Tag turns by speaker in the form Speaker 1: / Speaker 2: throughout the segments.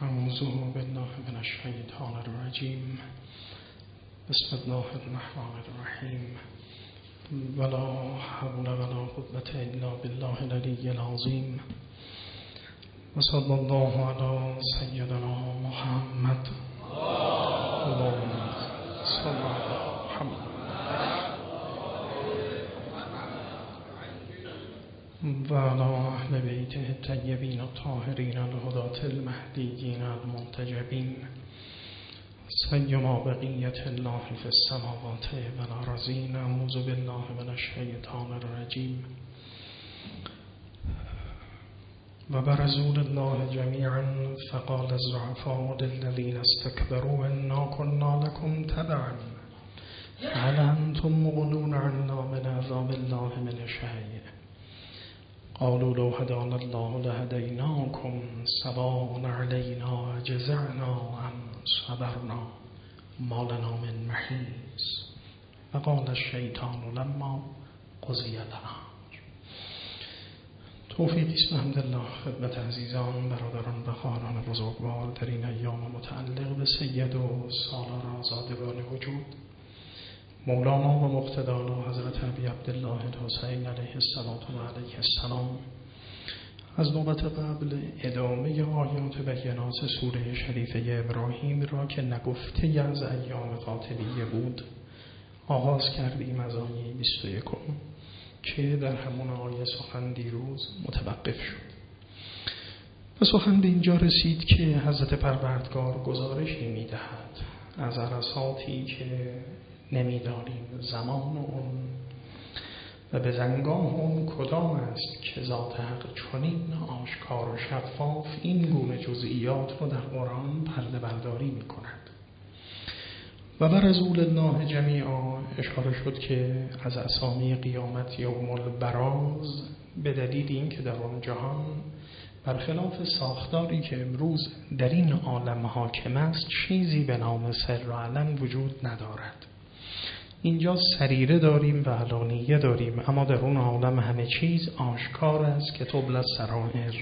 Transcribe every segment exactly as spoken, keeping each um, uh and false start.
Speaker 1: أعوذ بالله من الشیطان الرجیم. بسم الله الرحمن الرحیم. ولا حول ولا قوة الا بالله العلی العظیم. و صلی الله علی سیدنا محمد. اللهم صل علی محمد و علی اهل بیته الطیبین الطاهرین الهداة المهدیین المنتجبین سیما بقیة الله فی السماوات والارضین. اعوذ بالله من الشیطان الرجیم. و برزوا لله جمیعا فقال الضعفاء للذین استکبروا انا كنا لكم تبعا هل انتم مغنون عنا من عذاب الله من شیء قالوا لو هدانا الله لهديناكم سواء علينا أجزعنا أم صبرنا ما لنا من محيص وقال الشيطان لما قضي الأمر. توفیقی است الحمدلله خدمت عزیزان، برادران و خواهران بزرگوار در این ایام متعلق به سید و سالار آزادگان وجود مولانا و مقتدانا حضرت ابی عبدالله الحسین علیه السلام و علیه السلام. از نوبت قبل ادامه آیات بینات سوره شریفه ابراهیم را که نگفته از ایام قاتلیه بود آغاز کردیم از آیه بیست و یک که در همون آیه سخن دیروز متوقف شد و سخن به اینجا رسید که حضرت پروردگار گزارشی میدهد از عرصاتی که نمیدانیم زمان اون و به زنگاه اون کدام است که ذات حق چنین آشکار و شفاف این گونه جزئیات رو در قرآن پرده برداری می کند. و برزوا لله جمیعا اشاره شد که از اسامی قیامت یوم البراز به دلیل این که در اون جهان برخلاف ساختاری که امروز در این عالم حاکم است چیزی به نام سر و علن وجود ندارد. اینجا سریره داریم و علانیه داریم، اما در اون عالم همه چیز آشکار است که تبل السرائر.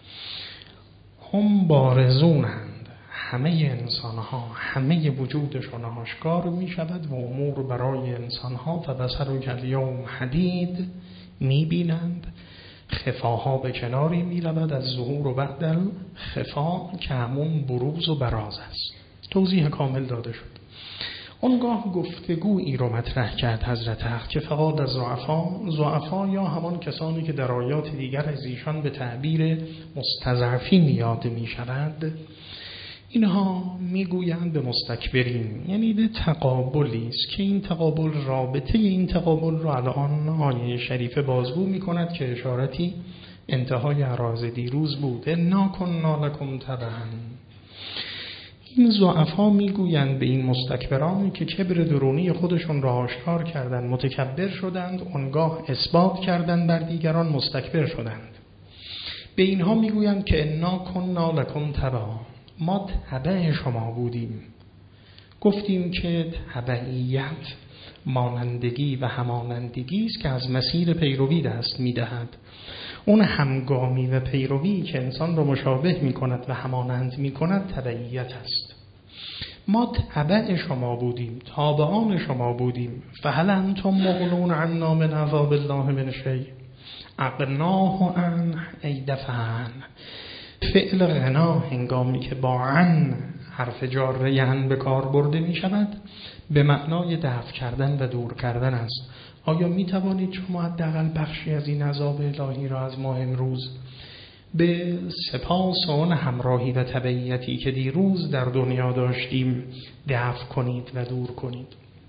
Speaker 1: هم بارزونند، همه انسانها همه وجودشون آشکار می شود و امور برای انسانها و بصر و الیوم حدید می بینند. خفاها به کناری می رود از ظهور و بعد خفا که همون بروز و براز است. توضیح کامل داده شد. اونگاه گفتگویی رو مطرح کرد حضرت حق که فقط از ضعفا ضعفا یا همان کسانی که در آیات دیگر از ایشان به تعبیر مستضعفین یاد می شود، اینها میگویند به مستکبرین، یعنی به تقابلی است که این تقابل رابطه این تقابل رو الان آیه شریفه بازگو می کند که اشارتی انتهای عراض دیروز بود. انا کنا لکم تبعا. این ضعفا میگویند به این مستکبرانی که کبر درونی خودشون را آشکار کردند متکبر شدند، اونگاه اثبات کردند بر دیگران مستکبر شدند. به اینها میگویند که انا کنا لکم تبعا، ما تبع شما بودیم. گفتیم که تبعیت مانندگی و همانندگی است که از مسیر پیروی دست میدهد. اون همگامی و پیروی که انسان را مشابه می کند و همانند می کند تبعیت است. ما تبع شما بودیم، تابعان شما بودیم. فهل انتم مغنون عنا من عذاب الله من شیء اغناه عن ای دفعن. فعل غنا هنگامی که با عن حرف جاره عن به کار برده می شود به معنای دفع کردن و دور کردن است. آیا می توانید شما حداقل بخشی از این عذاب الهی را از ما امروز به سپاس آن همراهی و تبعیتی که دیروز در دنیا داشتیم دفع کنید و دور کنید؟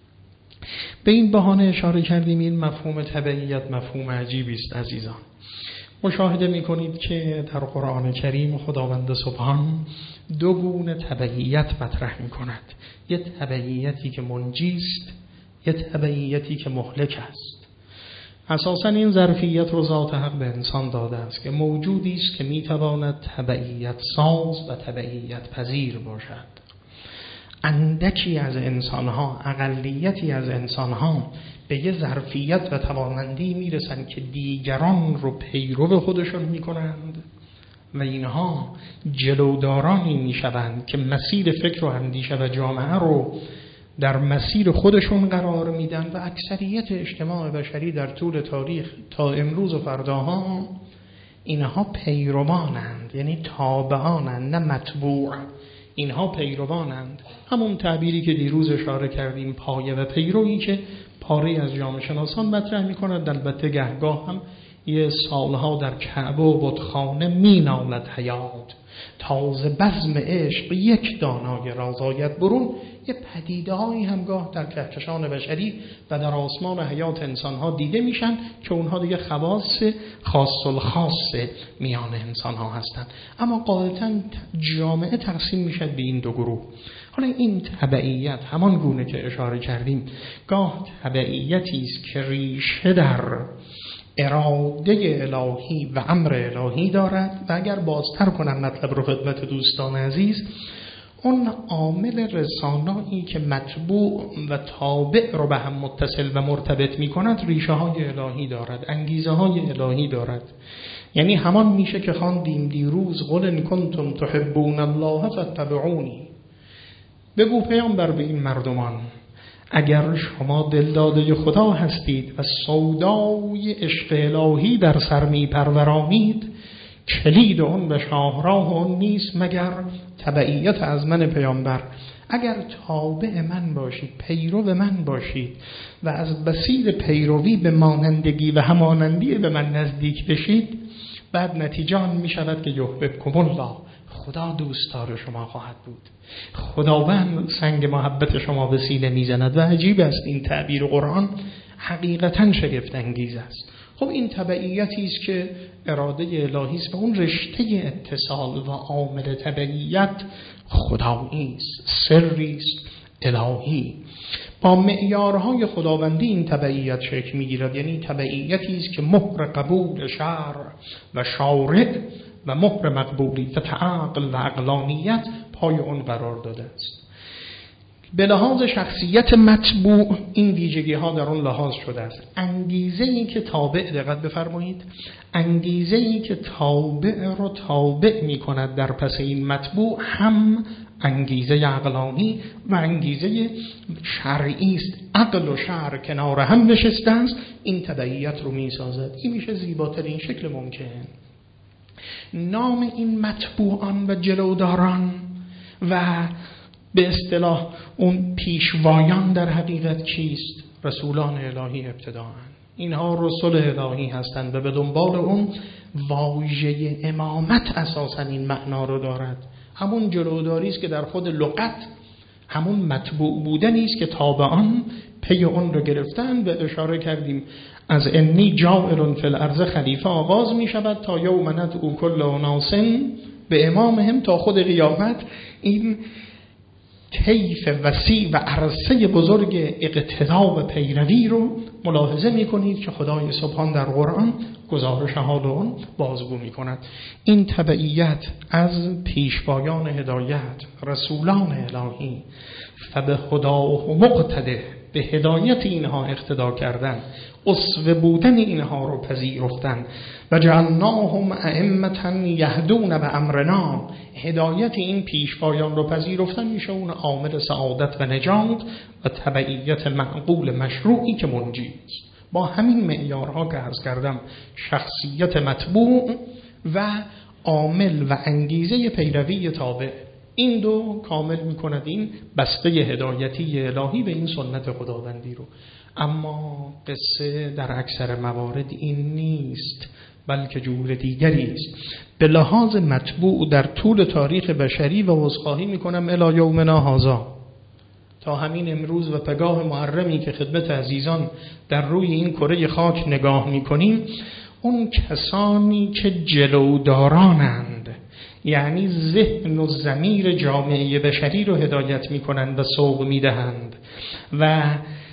Speaker 1: به این بهانه اشاره کردیم این مفهوم تبعیت مفهوم عجیبی است عزیزان. مشاهده می کنید که در قرآن کریم خداوند سبحان دو گونه تبعیت مطرح می کند. یک تبعیتی که منجی است، یک تبعیتی که مهلک است. اساساً این ظرفیت رو ذات حق به انسان داده است که موجودی است که می تواند تبعیت ساز و تبعیت پذیر باشد. اندکی از انسانها، اقلیتی از انسانها به یه ظرفیت و توانمندی میرسن که دیگران رو پیرو خودشون میکنند و اینها جلودارانی میشوند که مسیر فکر و اندیشه و جامعه رو در مسیر خودشون قرار میدن و اکثریت اجتماع بشری در طول تاریخ تا امروز و فرداها اینها پیروانند، یعنی تابعانند، نه متبوع. اینها پیروانند، همون تعبیری که دیروز اشاره کردیم، پایه و پیرویی که پاره از جامعه شناسان مطرح می‌کنند. البته گهگاه هم یه سالها در کعبه و بتخانه مینالد حیات، تازه بزم عشق یک دانای رازایت برون. یه پدیده‌هایی همگاه در کهکشان بشری و در آسمان حیات انسان‌ها دیده میشن که اونها دیگه خواص خاص الخاص میان انسان‌ها هستند. اما قاعدتاً جامعه تقسیم میشه به این دو گروه. حالا این تبعیت همان گونه که اشاره کردیم، گاه تبعیتی است که ریشه در اراده الهی و امر الهی دارد و اگر بازتر کنم مطلب رو خدمت دوستان عزیز، اون عامل رسانایی که متبوع و تابع رو به هم متصل و مرتبط می کند ریشه های الهی دارد، انگیزه های الهی دارد. یعنی همان میشه که خواندیم دیروز، قل ان کنتم تحبون الله فاتبعونی، بگو پیامبر به این مردمان اگر شما دلداده خدا هستید و سودای عشق الهی در سر می پرورانید، کلید اون و شاهراه اون نیست مگر تبعیت از من پیامبر. اگر تابع من باشید، پیرو من باشید و از مسیر پیروی به مانندگی و همانندی به من نزدیک بشید، بعد نتیجه آن می شود که یحببکم الله، خدا دوستدار شما خواهد بود، خداوند سنگ محبت شما به سینه میزند. و عجیب است این تعبیر قرآن، حقیقتاً شگفت انگیز است. خب این تبعیتی است که اراده الهی است و اون رشته اتصال و عامل تبعیت خدایی است، سری است الهی. با معیارهای خداوندی این تبعیت شکل میگیرد، یعنی تبعیتی است که مهر قبول شرع و شارع و مهر مقبولیت عقل و عقلانیت پای اون قرار داده است. به لحاظ شخصیت متبوع این ویژگی ها در اون لحاظ شده است. انگیزه ای که تابع، دقت بفرمایید، انگیزه ای که تابع رو تابع می کند در پس این متبوع هم انگیزه عقلانی و انگیزه شرعی است. عقل و شرع کنار هم نشسته است، این تبعیت رو می سازد. این میشه زیباترین شکل ممکن. نام این متبوعان و جلوداران و به اصطلاح اون پیشوایان در حقیقت چیست؟ رسولان الهی ابتداءً. اینها رسول الهی هستند و به دنبال اون واژه امامت اساساً این معنا رو دارد. همون جلوداری است که در خود لغت همون متبوع بودنی است که تابعان پی اون رو گرفتن. به اشاره کردیم از انی جاعل فی الارض خلیفه آغاز می شود تا یوم ندعو کل اناس به امامهم، تا خود قیامت این طیف وسیع و عرصه بزرگ اقتدا و پیروی رو ملاحظه می کنید که خدای سبحان در قرآن گزارش حال اون بازگو می کند. این تبعیت از پیشوایان هدایت، رسولان الهی، فبه خداه مقتده، به هدایت اینها اقتدا کردن، اسوه بودن اینها رو پذیرفتن. و جعلناهم ائمة یهدون بامرنا، هدایت این پیشوایان رو پذیرفتن میشه اون عامل سعادت و نجات و تبعیت معقول مشروعی که منجی است. با همین معیارها که عرض کردم، شخصیت متبوع و عامل و انگیزه پیروی تابع، این دو کامل میکند این بسته هدایتی الهی به این سنت خداوندی رو. اما قصه در اکثر موارد این نیست، بلکه جور دیگری است. به لحاظ متبوع در طول تاریخ بشری و عذرخواهی میکنم الی یومنا هذا، تا همین امروز و پگاه محرمی که خدمت عزیزان در روی این کره خاک نگاه میکنیم، اون کسانی که جلودارانند، یعنی ذهن و ضمیر جامعه بشری رو هدایت میکنند و سوق میدهند و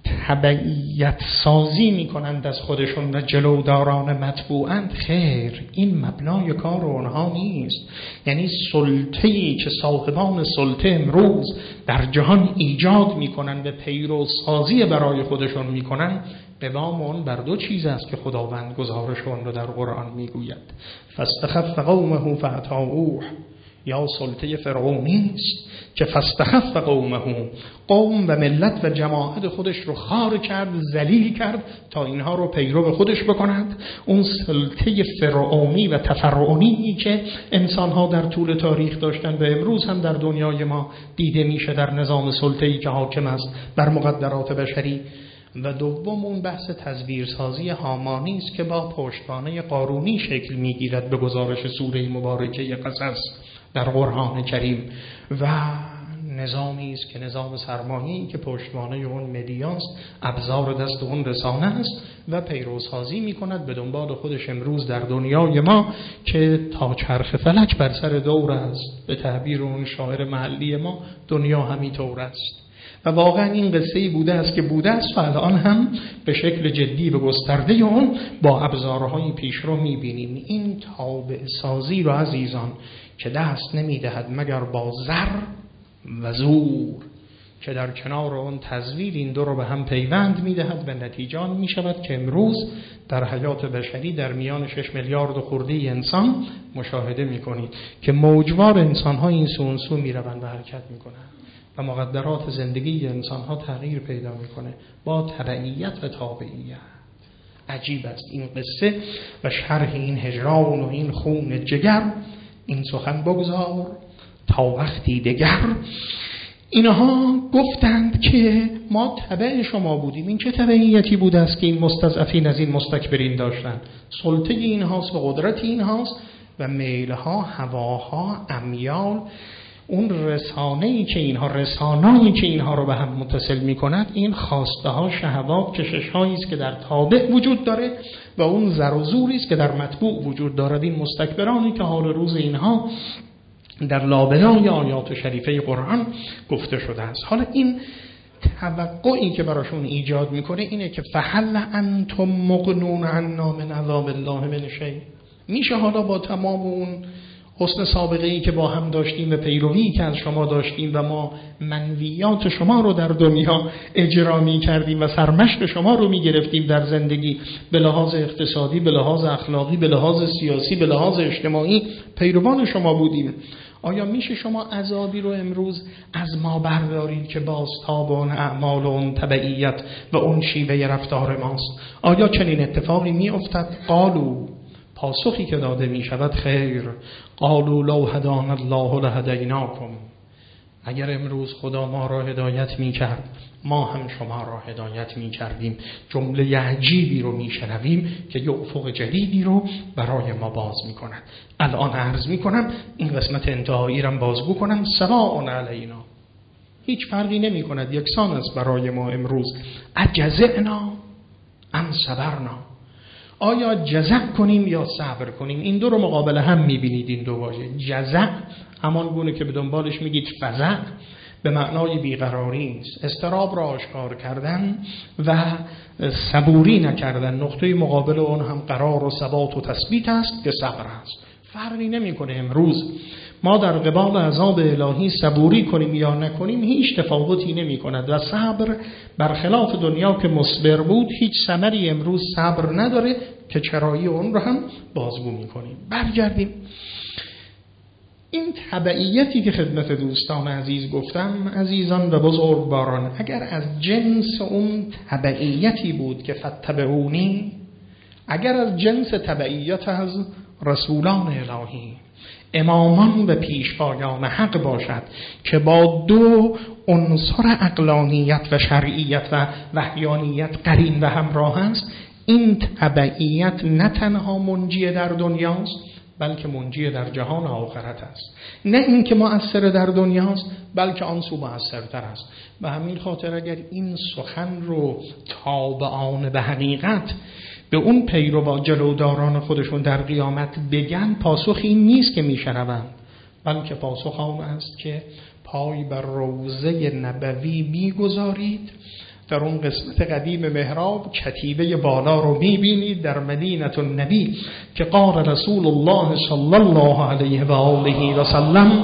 Speaker 1: تبعیت سازی میکنند از خودشون و جلوداران مطبوعند، خیر، این مبنای کار اونها نیست. یعنی سلطه‌ای که صاحبان سلطه امروز در جهان ایجاد میکنند و پیرو سازی برای خودشون میکنند، قوام اون بر دو چیز است که خداوند گزارش اون رو در قرآن میگوید. فاستخف قومه فاطاعوه، یا سلطه فرعونی است که فاستخف قومه، قوم و ملت و جماعت خودش رو خار کرد، ذلیل کرد تا اینها رو پیرو خودش بکنند. اون سلطه فرعونی و تفرعونی که انسان‌ها در طول تاریخ داشتن و امروز هم در دنیای ما دیده میشه در نظام سلطه‌ای که حاکم است بر مقدرات بشری. و دوم اون بحث تزویرسازی هامانی است که با پشتوانه قارونی شکل میگیرد به گزارش سوره مبارکه قصص در قرآن کریم، و نظامی است که نظام سرمایه‌ای که پشتوانه اون مدیاست، ابزار دست اون رسانه است و پیروسازی میکند به دنبال خودش امروز در دنیای ما که تا چرخ فلک بر سر دور است. به تعبیر اون شاعر محلی ما، دنیا همینطور است. و واقعا این قصه‌ای بوده است که بوده است و الان هم به شکل جدی و گسترده اون با ابزارهای پیشرو می‌بینیم. این تابع سازی رو عزیزان که دست نمی‌دهد مگر با زر و زور، که در کنار اون تزویر این دو رو به هم پیوند می‌دهد و نتیجه می‌شود که امروز در حیات بشری در میان شش میلیارد خورده انسان مشاهده می‌کنید که موجوار انسان‌ها این سو اون سو می‌روند و حرکت می‌کنند و مقدرات زندگی انسان‌ها تغییر پیدا می‌کنه با تبعیت و تابعیت. عجیب است این قصه و شرح این هجران و این خون جگر. این سخن بگذار تا وقتی دگر. اینها گفتند که ما تبع شما بودیم. این چه تبعیتی بوده است که این مستضعفین از این مستکبرین داشتن؟ سلطه اینهاست و قدرت اینهاست و میلها، هواها، امیال، اون رسانه‌ای که اینها رسانه‌ای که اینها رو به هم متصل می‌کند، این خواسته ها، شهوات، کشش‌هایی است که در تابع وجود داره و اون زر و زوری است که در متبوع وجود دارد. این مستکبرانی که حال روز اینها در لابلای آیات شریفه قرآن گفته شده است. حالا این توقعی که براشون ایجاد میکنه اینه که فهل انتم مغنون عنا من عذاب الله من شیء. میشه حالا با تمام اون حسن سابقه‌ای که با هم داشتیم و پیروی که از شما داشتیم و ما منویات شما رو در دنیا اجرا می‌کردیم و سرمشق شما رو می‌گرفتیم در زندگی، به لحاظ اقتصادی، به لحاظ اخلاقی، به لحاظ سیاسی، به لحاظ اجتماعی پیروان شما بودیم، آیا میشه شما عذابی رو امروز از ما بردارید که باز تاب اون اعمال و اون تبعیت و اون شیوه رفتار ماست؟ آیا چنین اتفاقی می‌افتد؟ قالو، پاسخی که داده می شود خیر، قالوا لو هدانا الله لهدیناکم. اگر امروز خدا ما را هدایت می کرد ما هم شما را هدایت می کردیم. جمله عجیبی رو می شنویم که یه افق جدیدی رو برای ما باز می کند. الان عرض می کنم این قسمت انتهایی رو بازگو کنم. سواء علینا، هیچ فرقی نمی کند، یکسان است برای ما امروز. اجزعنا ام صبرنا، آیا جزع کنیم یا صبر کنیم؟ این دو رو مقابل هم میبینید. این دو واژه جزع همان گونه که به دنبالش میگید فزع، به معنای بیقراری است، استراب را آشکار کردن و صبوری نکردن. نقطه مقابل اون هم قرار و ثبات و تثبیت است که صبر است. فرقی نمیکنه امروز ما در قبال عذاب الهی صبوری کنیم یا نکنیم، هیچ تفاوتی نمی کند و صبر برخلاف دنیا که مصبر بود هیچ ثمری امروز صبر نداره که چرایی اون رو هم بازگو می کنیم. برگردیم این تبعیتی که خدمت دوستان عزیز گفتم، عزیزان و بزرگواران، اگر از جنس اون تبعیتی بود که فتبعونی، اگر از جنس تبعیت از رسولان الهی، امامان و پیشوایان حق باشد که با دو عنصر عقلانیت و شرعیت و وحیانیت قرین و همراه است، این تبعیت نه تنها منجی در دنیاست بلکه منجی در جهان آخرت است. نه اینکه مؤثر در دنیاست بلکه آن سو مؤثرتر است. به همین خاطر اگر این سخن رو تابعان به حقیقت به اون پیرو جلوداران خودشون در قیامت بگن، پاسخ این نیست که میشنوند، بلکه پاسخ آن است که پای بر روضه نبوی میگذارید در اون قسمت قدیم محراب کتیبه بالا رو میبینید در مدینه النبی که قال رسول الله صلی الله علیه و آله و سلم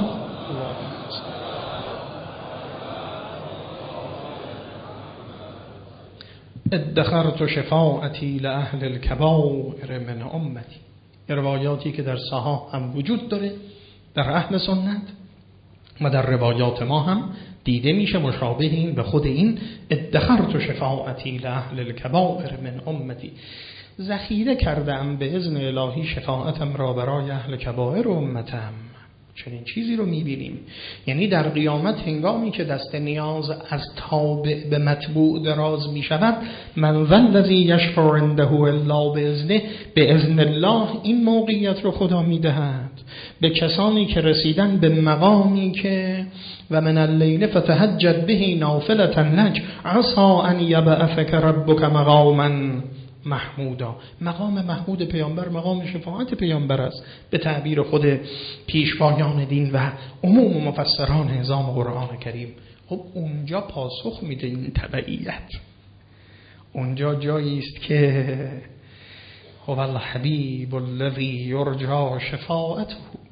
Speaker 1: ادخرت شفاعتی لأهل الكبائر من امتی. روایاتی که در صحاح هم وجود داره، در اهل سنت و در روایات ما هم دیده میشه مشابه این به خود این ادخرت شفاعتی لأهل الكبائر من امتی. ذخیره کردم به اذن الهی شفاعتم را برای اهل کبائر امتم. چنین چیزی رو میبینیم، یعنی در قیامت هنگامی که دست نیاز از تابع به متبوع دراز میشود، من ذا الذی یشفع عنده الا باذنه، به اذن الله این موقعیت رو خدا میدهد به کسانی که رسیدن به مقامی که و من اللیل فتهجد به نافلة لک عسى ان یبعثک ربک مقاما محمودا. مقام محمود پیامبر مقام شفاعت پیامبر است به تعبیر خود پیشوایان دین و عموم مفسران نظام قرآن کریم. خب اونجا پاسخ میده این تبعیت، اونجا جایی است که هو الحبیب الذی یرجا شفاعته.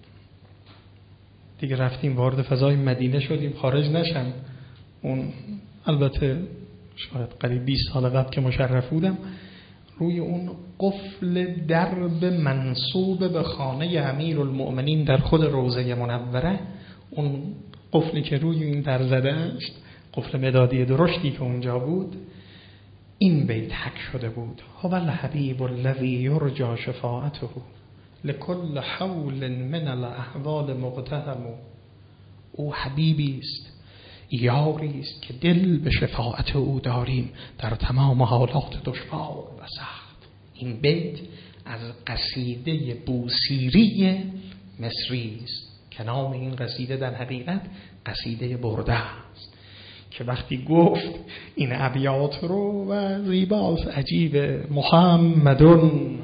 Speaker 1: دیگه رفتیم وارد فضای مدینه شدیم، خارج نشم. اون البته شاید قریب بیست سال قبل که مشرف بودم، روی اون قفل درب منصوب به خانه امیرالمؤمنین در خود روضه منوره، اون قفلی که روی این در زده است، قفل مدادی درشتی که اونجا بود، این بیت حک شده بود: هو الحبیب الذی یرجا شفاعته لکل حول من الاحوال مقتهم. او حبیبی است، یاری است که دل به شفاعت او داریم در تمام حالات دشوار و سخت. این بیت از قصیده بوسیری مصری است که نام این قصیده در حقیقت قصیده برده است، که وقتی گفت این ابیات رو و زیباست، عجیب، محمدون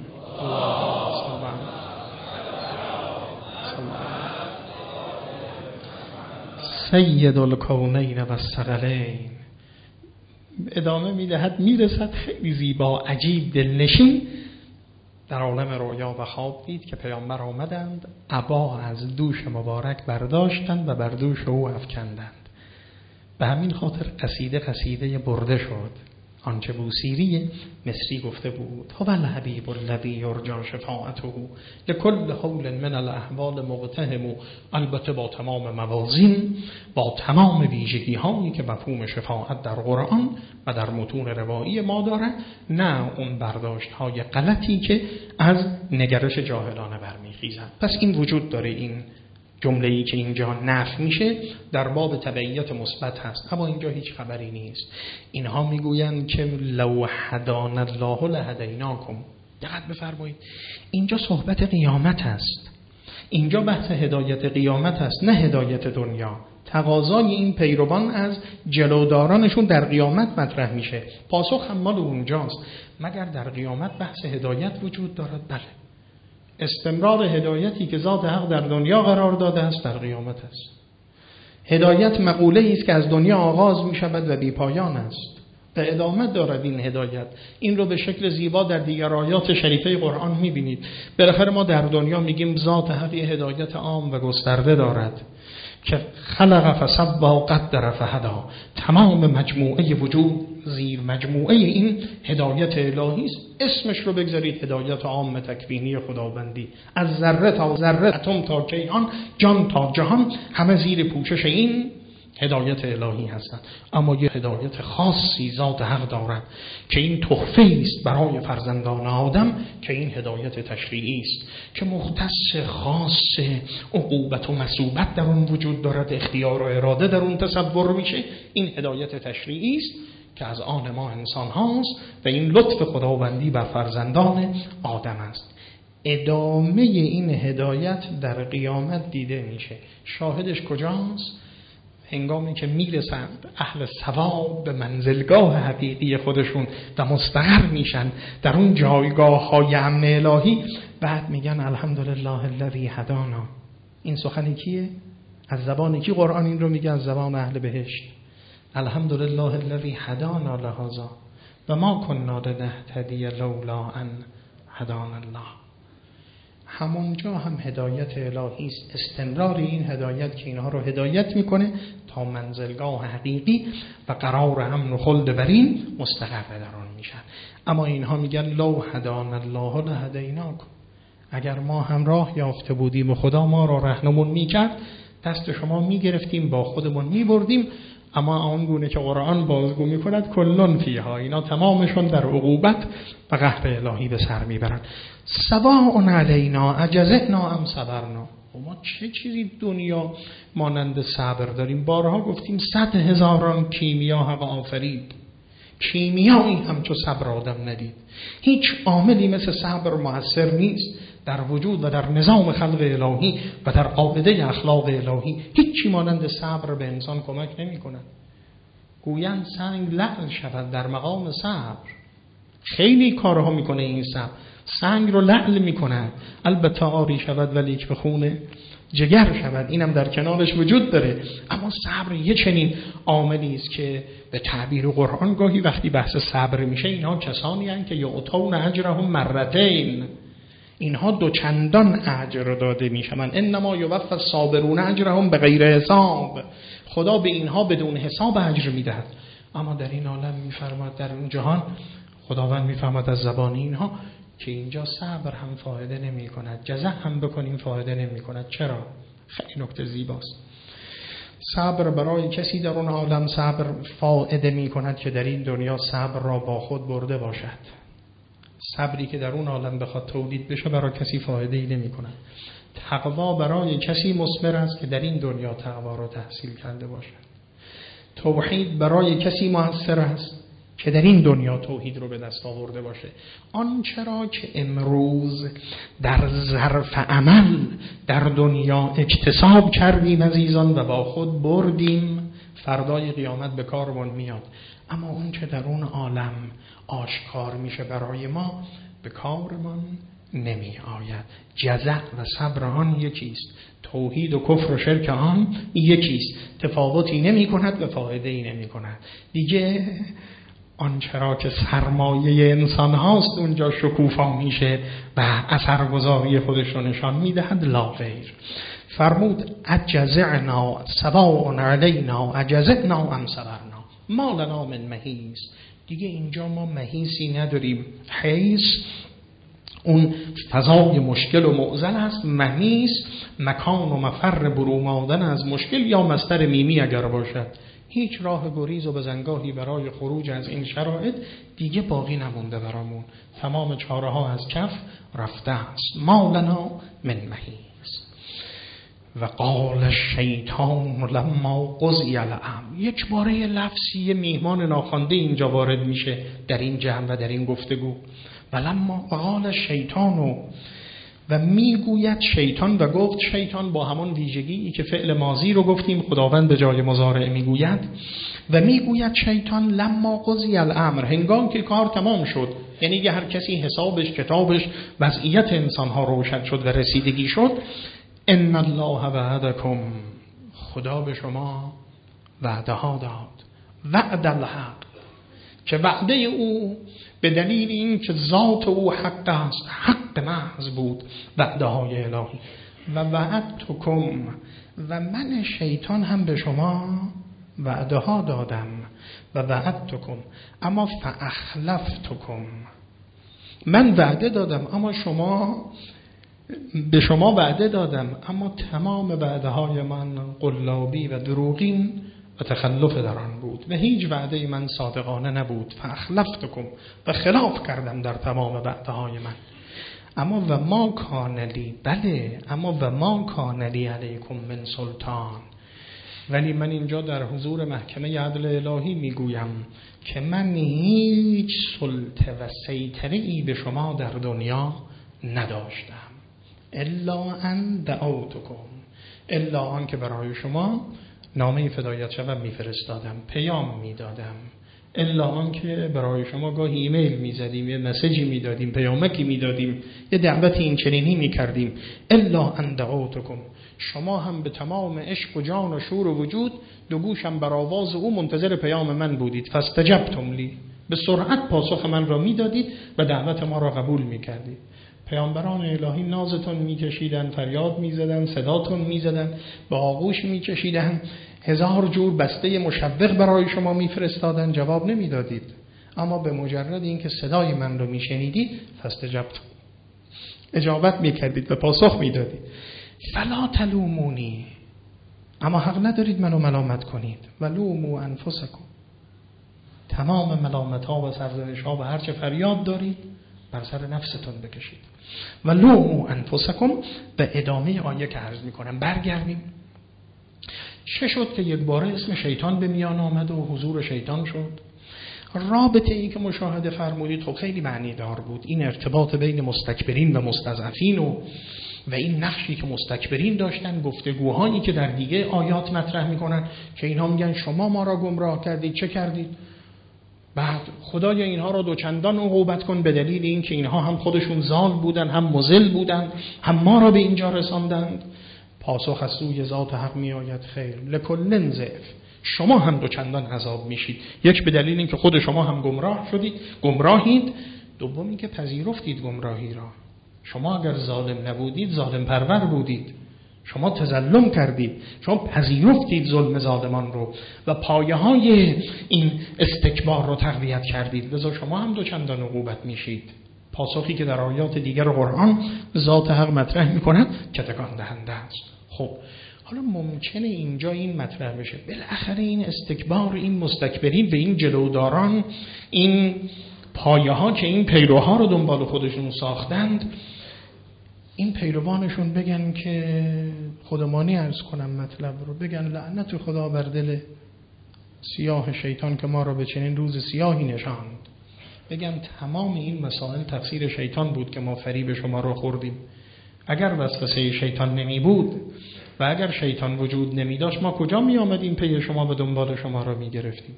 Speaker 1: سید الکونین و الثقلین، ادامه میدهد میرسد خیلی زیبا، عجیب، دلنشین. در عالم رویا و خواب دید که پیامبر آمدند، عبا از دوش مبارک برداشتند و بر دوش او افکندند. به همین خاطر قصیده قصیده برده شد، آنچه بوسیری مصری گفته بود: هو الحبیب الذی یرجا شفاعته لکل حول من الاحوال مقتهم. البته با تمام موازین، با تمام ویژگی هایی که مفهوم شفاعت در قرآن و در متون روایی ما دارد، نه اون برداشت های غلطی که از نگرش جاهلانه برمیخیزند. پس این وجود داره، این جمله‌ای که اینجا نفی میشه در باب تبعیت مثبت هست، اما اینجا هیچ خبری نیست. اینها میگویند که لو هدانا الله لهدیناکم. دقت بفرمایید، اینجا صحبت قیامت است، اینجا بحث هدایت قیامت است، نه هدایت دنیا. تقاضای این پیروان از جلودارانشون در قیامت مطرح میشه، پاسخ هم مال اونجاست. مگر در قیامت بحث هدایت وجود دارد؟ بله. استمرار هدایتی که ذات حق در دنیا قرار داده است در قیامت است. هدایت مقوله است که از دنیا آغاز می شود و بی پایان است، به ادامه دارد این هدایت. این رو به شکل زیبا در دیگر آیات شریفه قرآن می بینید. بالاخره ما در دنیا میگیم ذات حق هدایت عام و گسترده دارد که خلق فسوى و قدر فهدی. تمام مجموعه وجود زیر مجموعه این هدایت الهی است. اسمش رو بگذارید هدایت عام تکوینی خداوندی، از ذره تا ذره، اتم تا کیهان، جان تا جهان، همه زیر پوشش این هدایت الهی هستند. اما یه هدایت خاصی ذات حق دارد که این تحفه است برای فرزندان آدم، که این هدایت تشریعی است که مختص خاص عقوبت و مثوبت در اون وجود دارد، اختیار و اراده در اون تصور میشه. این هدایت تشریعی است که از آن ما انسان هاست و این لطف خداوندی بر فرزندان آدم است. ادامه این هدایت در قیامت دیده میشه. شاهدش کجاست؟ هنگامی که میرسند اهل ثواب به منزلگاه حقیقی خودشون و مستقر میشن در اون جایگاه های امن الهی، بعد میگن الحمدلله الذی هدانا. این سخن کیه؟ از زبان کی قرآن این رو میگه؟ از زبان اهل بهشت. الحمدلله الذی هدانا لهذا و ما کنا لنهتدی لولا ان هدانا الله. همونجا هم هدایت الهی است، استمرار این هدایت که اینها رو هدایت میکنه تا منزلگاه حقیقی و قرار امن و خلد برین مستقر در آن میشن. اما اینها میگن لو هدانا الله لهدیناکم، اگر ما هم راه یافته بودیم و خدا ما را رهنمون میکرد دست شما میگرفتیم با خودمون میبردیم. اما آنگونه که قرآن بازگو میکند کلن فیها، اینا تمامشون در عقوبت و قهر الهی به سر میبرن. سواء علینا اجزعنا ام صبرنا. ما چه چیزی دنیا مانند صبر داریم؟ بارها گفتیم صد هزاران کیمیا حق آفرید، کیمیایی هم چو صبر آدم ندید. هیچ عاملی مثل صبر موثر نیست در وجود و در نظام خلق الهی و در قاعده اخلاق الهی. هیچی مانند صبر به انسان کمک نمی کند. گویند سنگ لعل شود در مقام صبر. خیلی کارها میکنه این صبر، سنگ رو لعل میکنه، البته آری شود ولیک به خونه جگر شود، اینم در کنارش وجود داره. اما صبر یه چنین عاملی است که به تعبیر قرآن گاهی وقتی بحث صبر میشه اینها کسانی هستند که یعطون اجرهم مرتین، اینها دو چندان اجر داده میشن. انما یوفی الصابرون اجرهم بغیر حساب، خدا به اینها بدون حساب اجر میدهد. اما در این عالم میفرماد، در اون جهان خداوند میفرماد از زبان اینها که اینجا صبر هم فایده نمی کند، جزع هم بکنیم فایده نمی کند. چرا؟ خیلی نکته زیباست. صبر برای کسی در اون عالم صبر فایده می کند که در این دنیا صبر را با خود برده باشد. صبری که در اون عالم بخواد تولید بشه برای کسی فایده ای نمی کند. تقوا برای کسی مثمر است که در این دنیا تقوا را تحصیل کرده باشد. توحید برای کسی موثر است که در این دنیا توحید رو به دست آورده باشه. آن چرا که امروز در ظرف عمل در دنیا اکتساب کردیم عزیزان و با خود بردیم، فردای قیامت به کارمون میاد. اما اون که در اون عالم آشکار میشه برای ما به کارمون نمی آید. جزع و صبر آن یکیست، توحید و کفر و شرک آن یکیست. تفاوتی نمی کند و فایده ای نمی کند. دیگه آنچرا که سرمایه انسان هاست اونجا شکوفا میشه و اثرگذاری خودش رو نشان میدهد، لا غیر. فرمود اجزعنا سواء علینا اجزعنا ام صبرنا ما لنا من محیص. دیگه اینجا ما محیصی نداریم. حیث اون فضای مشکل و معضل است، محیص مکان و مفر برومادن از مشکل یا مصدر میمی اگر باشد. هیچ راه گریز و بزنگاهی برای خروج از این شرایط دیگه باقی نمونده برامون. تمام چاره ها از کف رفته است. ما لنا من محیص. و قال الشیطان لما قضی الامر. یک باره لفظی میهمان ناخوانده اینجا وارد میشه در این جمع و در این گفتگو. و لما قال الشیطان، و میگوید شیطان، و گفت شیطان با همون ویژگی که فعل ماضی رو گفتیم خداوند به جای مضارع میگوید. و میگوید شیطان لما قضی الامر، هنگام که کار تمام شد، یعنی که هر کسی حسابش کتابش وضعیت انسان ها روشن شد و رسیدگی شد. ان الله وعدکم، خدا به شما وعده ها داد. وعد الحق، که وعده او به دلیل این که ذات او حق است، حق محض بود، وعده های الهی. و وعدتکم، و من شیطان هم به شما وعده ها دادم. و وعدتکم اما فاخلفتکم، من وعده دادم اما شما، به شما وعده دادم اما تمام وعده های من قلابی و دروغین و تخلف در آن بود و هیچ وعده من صادقانه نبود. فاخلفتکم، و خلاف کردم در تمام وعده های من. اما و ما کانلی، بله اما و ما کانلی علیکم من سلطان، ولی من اینجا در حضور محکمه عدل الهی میگویم که من هیچ سلطه و سیطره‌ای به شما در دنیا نداشتم. الا ان دعوتکم، الا آن که برای شما نامه فدایت شوم میفرستادم، پیام میدادم. الا آن که برای شما گاهی ایمیل میزدیم، یه مسیجی میدادیم، پیامکی میدادیم، یه دعوت این چنینی میکردیم. الا ان دعوتکم، شما هم به تمام عشق و جان و شور و وجود دو گوشم بر آواز او منتظر پیام من بودید. فاستجبتم لی، به سرعت پاسخ من را میدادید و دعوت ما را قبول میکردید. پیامبران الهی نازتون میکشیدن، فریاد میزدن، صداتون میزدن، به آغوش میکشیدن، هزار جور بسته مشوق برای شما میفرستادن، جواب نمیدادید. اما به مجرد اینکه صدای من رو میشنیدید، فاستجبتم، اجابت میکردید و پاسخ میدادید. فلا تلومونی، اما حق ندارید منو ملامت کنید. ولوموا انفسکم، تمام ملامت ها و سرزنش ها و هرچه فریاد دارید بر سر نفستون بکشید. ولوموا انفسکم. به ادامه آیه که عرض میکنم برگردیم. چه شد که یک باره اسم شیطان به میان آمد و حضور شیطان شد؟ رابطه ای که مشاهده فرمودید خب خیلی معنی دار بود. این ارتباط بین مستکبرین و مستضعفین و و این نقشی که مستکبرین داشتن، گفتگوهایی که در دیگه آیات مطرح میکنن که اینها میگن شما ما را گمراه کردید، چه کردید؟ بعد خدای اینها را دوچندان عقوبت کن به دلیل این که اینها هم خودشون ضال بودن، هم مضل بودن، هم ما را به اینجا رساندند. پاسخ از سوی ذات حق می آید خیر لکل ضعف، شما هم دوچندان عذاب میشید. یک به دلیل این که خود شما هم گمراه شدید، گمراهید. دوم این که پذیرفتید گمراهی را. شما اگر ظالم نبودید ظالم پرور بودید، شما تظلم کردید، شما پذیرفتید ظلم ظالمان رو و پایه های این استکبار رو تقویت کردید، لذا شما هم دوچندان عقوبت میشید. پاسخی که در آیات دیگر قرآن ذات حق مطرح میکند که تکان دهنده است. خب حالا ممکنه اینجا این مطرح بشه بالاخره این استکبار، این مستکبرین و این جلوداران، این پایه ها که این پیروها رو دنبال خودشون ساختند، این پیروانشون بگن که خودمانی عرض کنم مطلب رو، بگن لعنت خدا بر دل سیاه شیطان که ما رو به چنین روز سیاهی نشاند. بگن تمام این مسائل تقصیر شیطان بود که ما فریب شما رو خوردیم. اگر وسوسه شیطان نمی بود و اگر شیطان وجود نمی داشت، ما کجا می آمدیم پی شما و دنبال شما رو می گرفتیم؟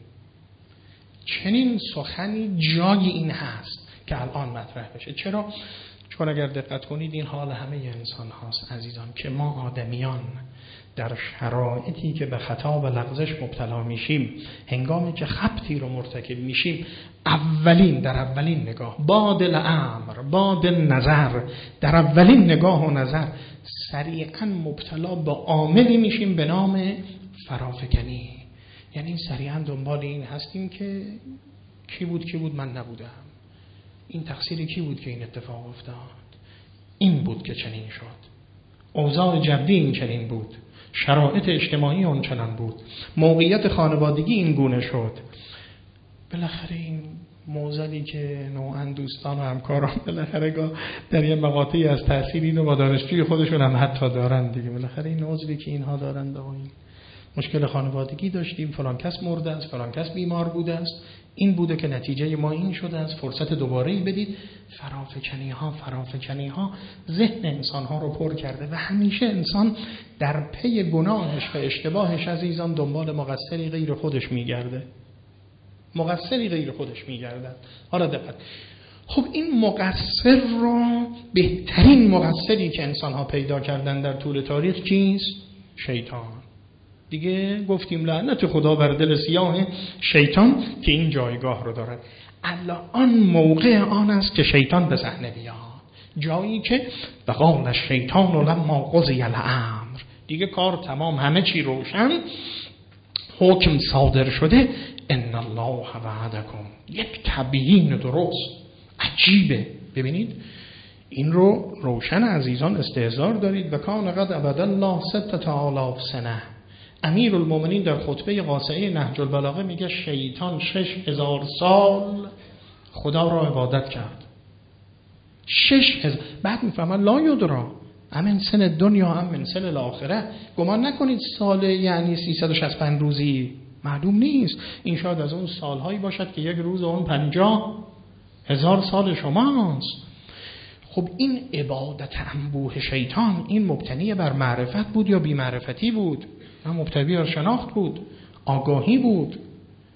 Speaker 1: چنین سخنی جای این هست که الان مطرح بشه. چرا؟ چون اگر دقت کنید این حال همه انسان هاست عزیزان، که ما آدمیان در شرایطی که به خطا و لغزش مبتلا میشیم، هنگامی که خبطی رو مرتکب میشیم، اولین در اولین نگاه با دل امر، با دل نظر، در اولین نگاه و نظر سریعا مبتلا به عاملی میشیم به نام فرافکنی. یعنی سریعا دنبال این هستیم که کی بود کی بود من نبودم، این تقصیر کی بود که این اتفاق افتاد، این بود که چنین شد، اوضاع جبری این چنین بود، شرایط اجتماعی اون چنان بود، موقعیت خانوادگی این گونه شد. بالاخره این موزلی که نوعا دوستان و همکاران بالاخره در یه مقاطعی از تأثیر اینو با دانشجوی خودشون هم حتی دارن دیگه. بالاخره این عذری که اینها دارن، این مشکل خانوادگی داشتیم، فلان کس مرده است، فلان کس بیمار بوده است، این بوده که نتیجه ما این شده است، فرصت دوباره‌ای بدید. فرافکنی ها فرافکنی ها ذهن انسان ها رو پر کرده و همیشه انسان در پی گناهش و اشتباهش عزیزان دنبال مقصری غیر خودش میگرده، مقصری غیر خودش میگردن. حالا دقت، خب این مقصر رو، بهترین مقصری که انسان ها پیدا کردن در طول تاریخ کیست؟ شیطان. دیگه گفتیم لعنت خدا بر دل سیاه شیطان که این جایگاه رو دارد. الان موقع آن است که شیطان به صحنه بیاد، جایی که وقال الشیطان لما قضی الامر، دیگه کار تمام، همه چی روشن، حکم صادر شده. ان الله وعدکم، یک تبیین درست عجیبه. ببینید این رو روشن عزیزان استحضار دارید. و کان قد عبد الله ستة آلاف سنه. امیر المومنین در خطبه قاصعه نهج البلاغه میگه شیطان شش هزار سال خدا را عبادت کرد. شش هزار. بعد میفهمن لا یدرا امن سن دنیا امن سن الاخره. گمان نکنید سال یعنی سیصد و شصت و پنج روزی، معلوم نیست. این شاید از اون سالهایی باشد که یک روز اون پنجاه هزار سال شماست. خب این عبادت انبوه شیطان این مبتنی بر معرفت بود یا بی معرفتی بود؟ نه، مبتنی بر شناخت بود، آگاهی بود.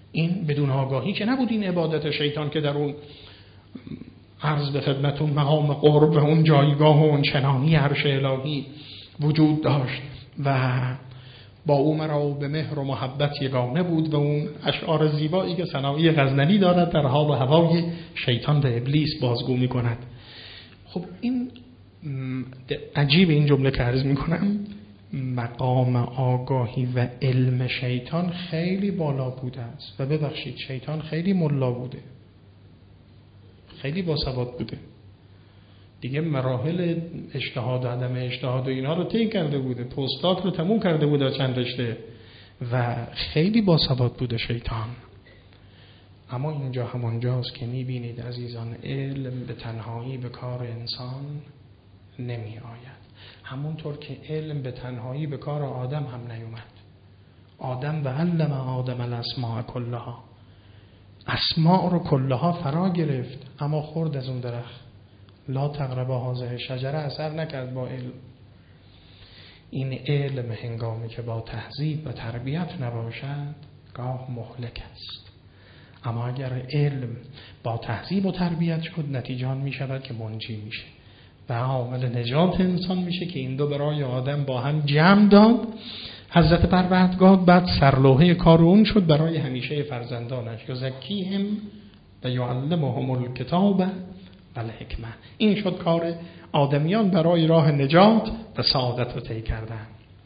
Speaker 1: این بدون آگاهی که نبود این عبادت شیطان که در اون عرض به خدمتون مقام قرب و اون جایگاه و اون چنانی عرش الهی وجود داشت و با او مرا به مهر و محبت یگانه بود و اون اشعار زیبایی که سنایی غزنوی دارد در حال و هوای شیطان به ابلیس بازگو می کند. خب این عجیب این جمله که عرض می کنم، مقام آگاهی و علم شیطان خیلی بالا بوده است و ببخشید شیطان خیلی ملا بوده، خیلی باسواد بوده دیگه، مراحل اجتهاد و عدم اجتهاد و اینها رو طی کرده بوده، پستات رو تموم کرده بوده چند رشته و خیلی باسواد بوده شیطان. اما اینجا همونجاست که میبینید عزیزان علم به تنهایی به کار انسان نمی آید، همونطور که علم به تنهایی به کار آدم هم نیومد. آدم و علم آدم الاسماء کلها، اسماء رو کلها فرا گرفت اما خورد از اون درخت. لا تقربا هذه شجره اثر نکرد با علم. این علم هنگامی که با تهذیب و تربیت نباشد گاه مهلک است، اما اگر علم با تهذیب و تربیت شد نتیجه آن می شود که منجی میشه و عامل نجات انسان میشه که این دو برای آدم با هم جمع داد حضرت پروردگار، بعد سرلوحه کار اون شد برای همیشه فرزندانش، یزکیهم و یعلمهم الکتاب و الحکمه. این شد کار آدمیان برای راه نجات و سعادت رو طی کردن.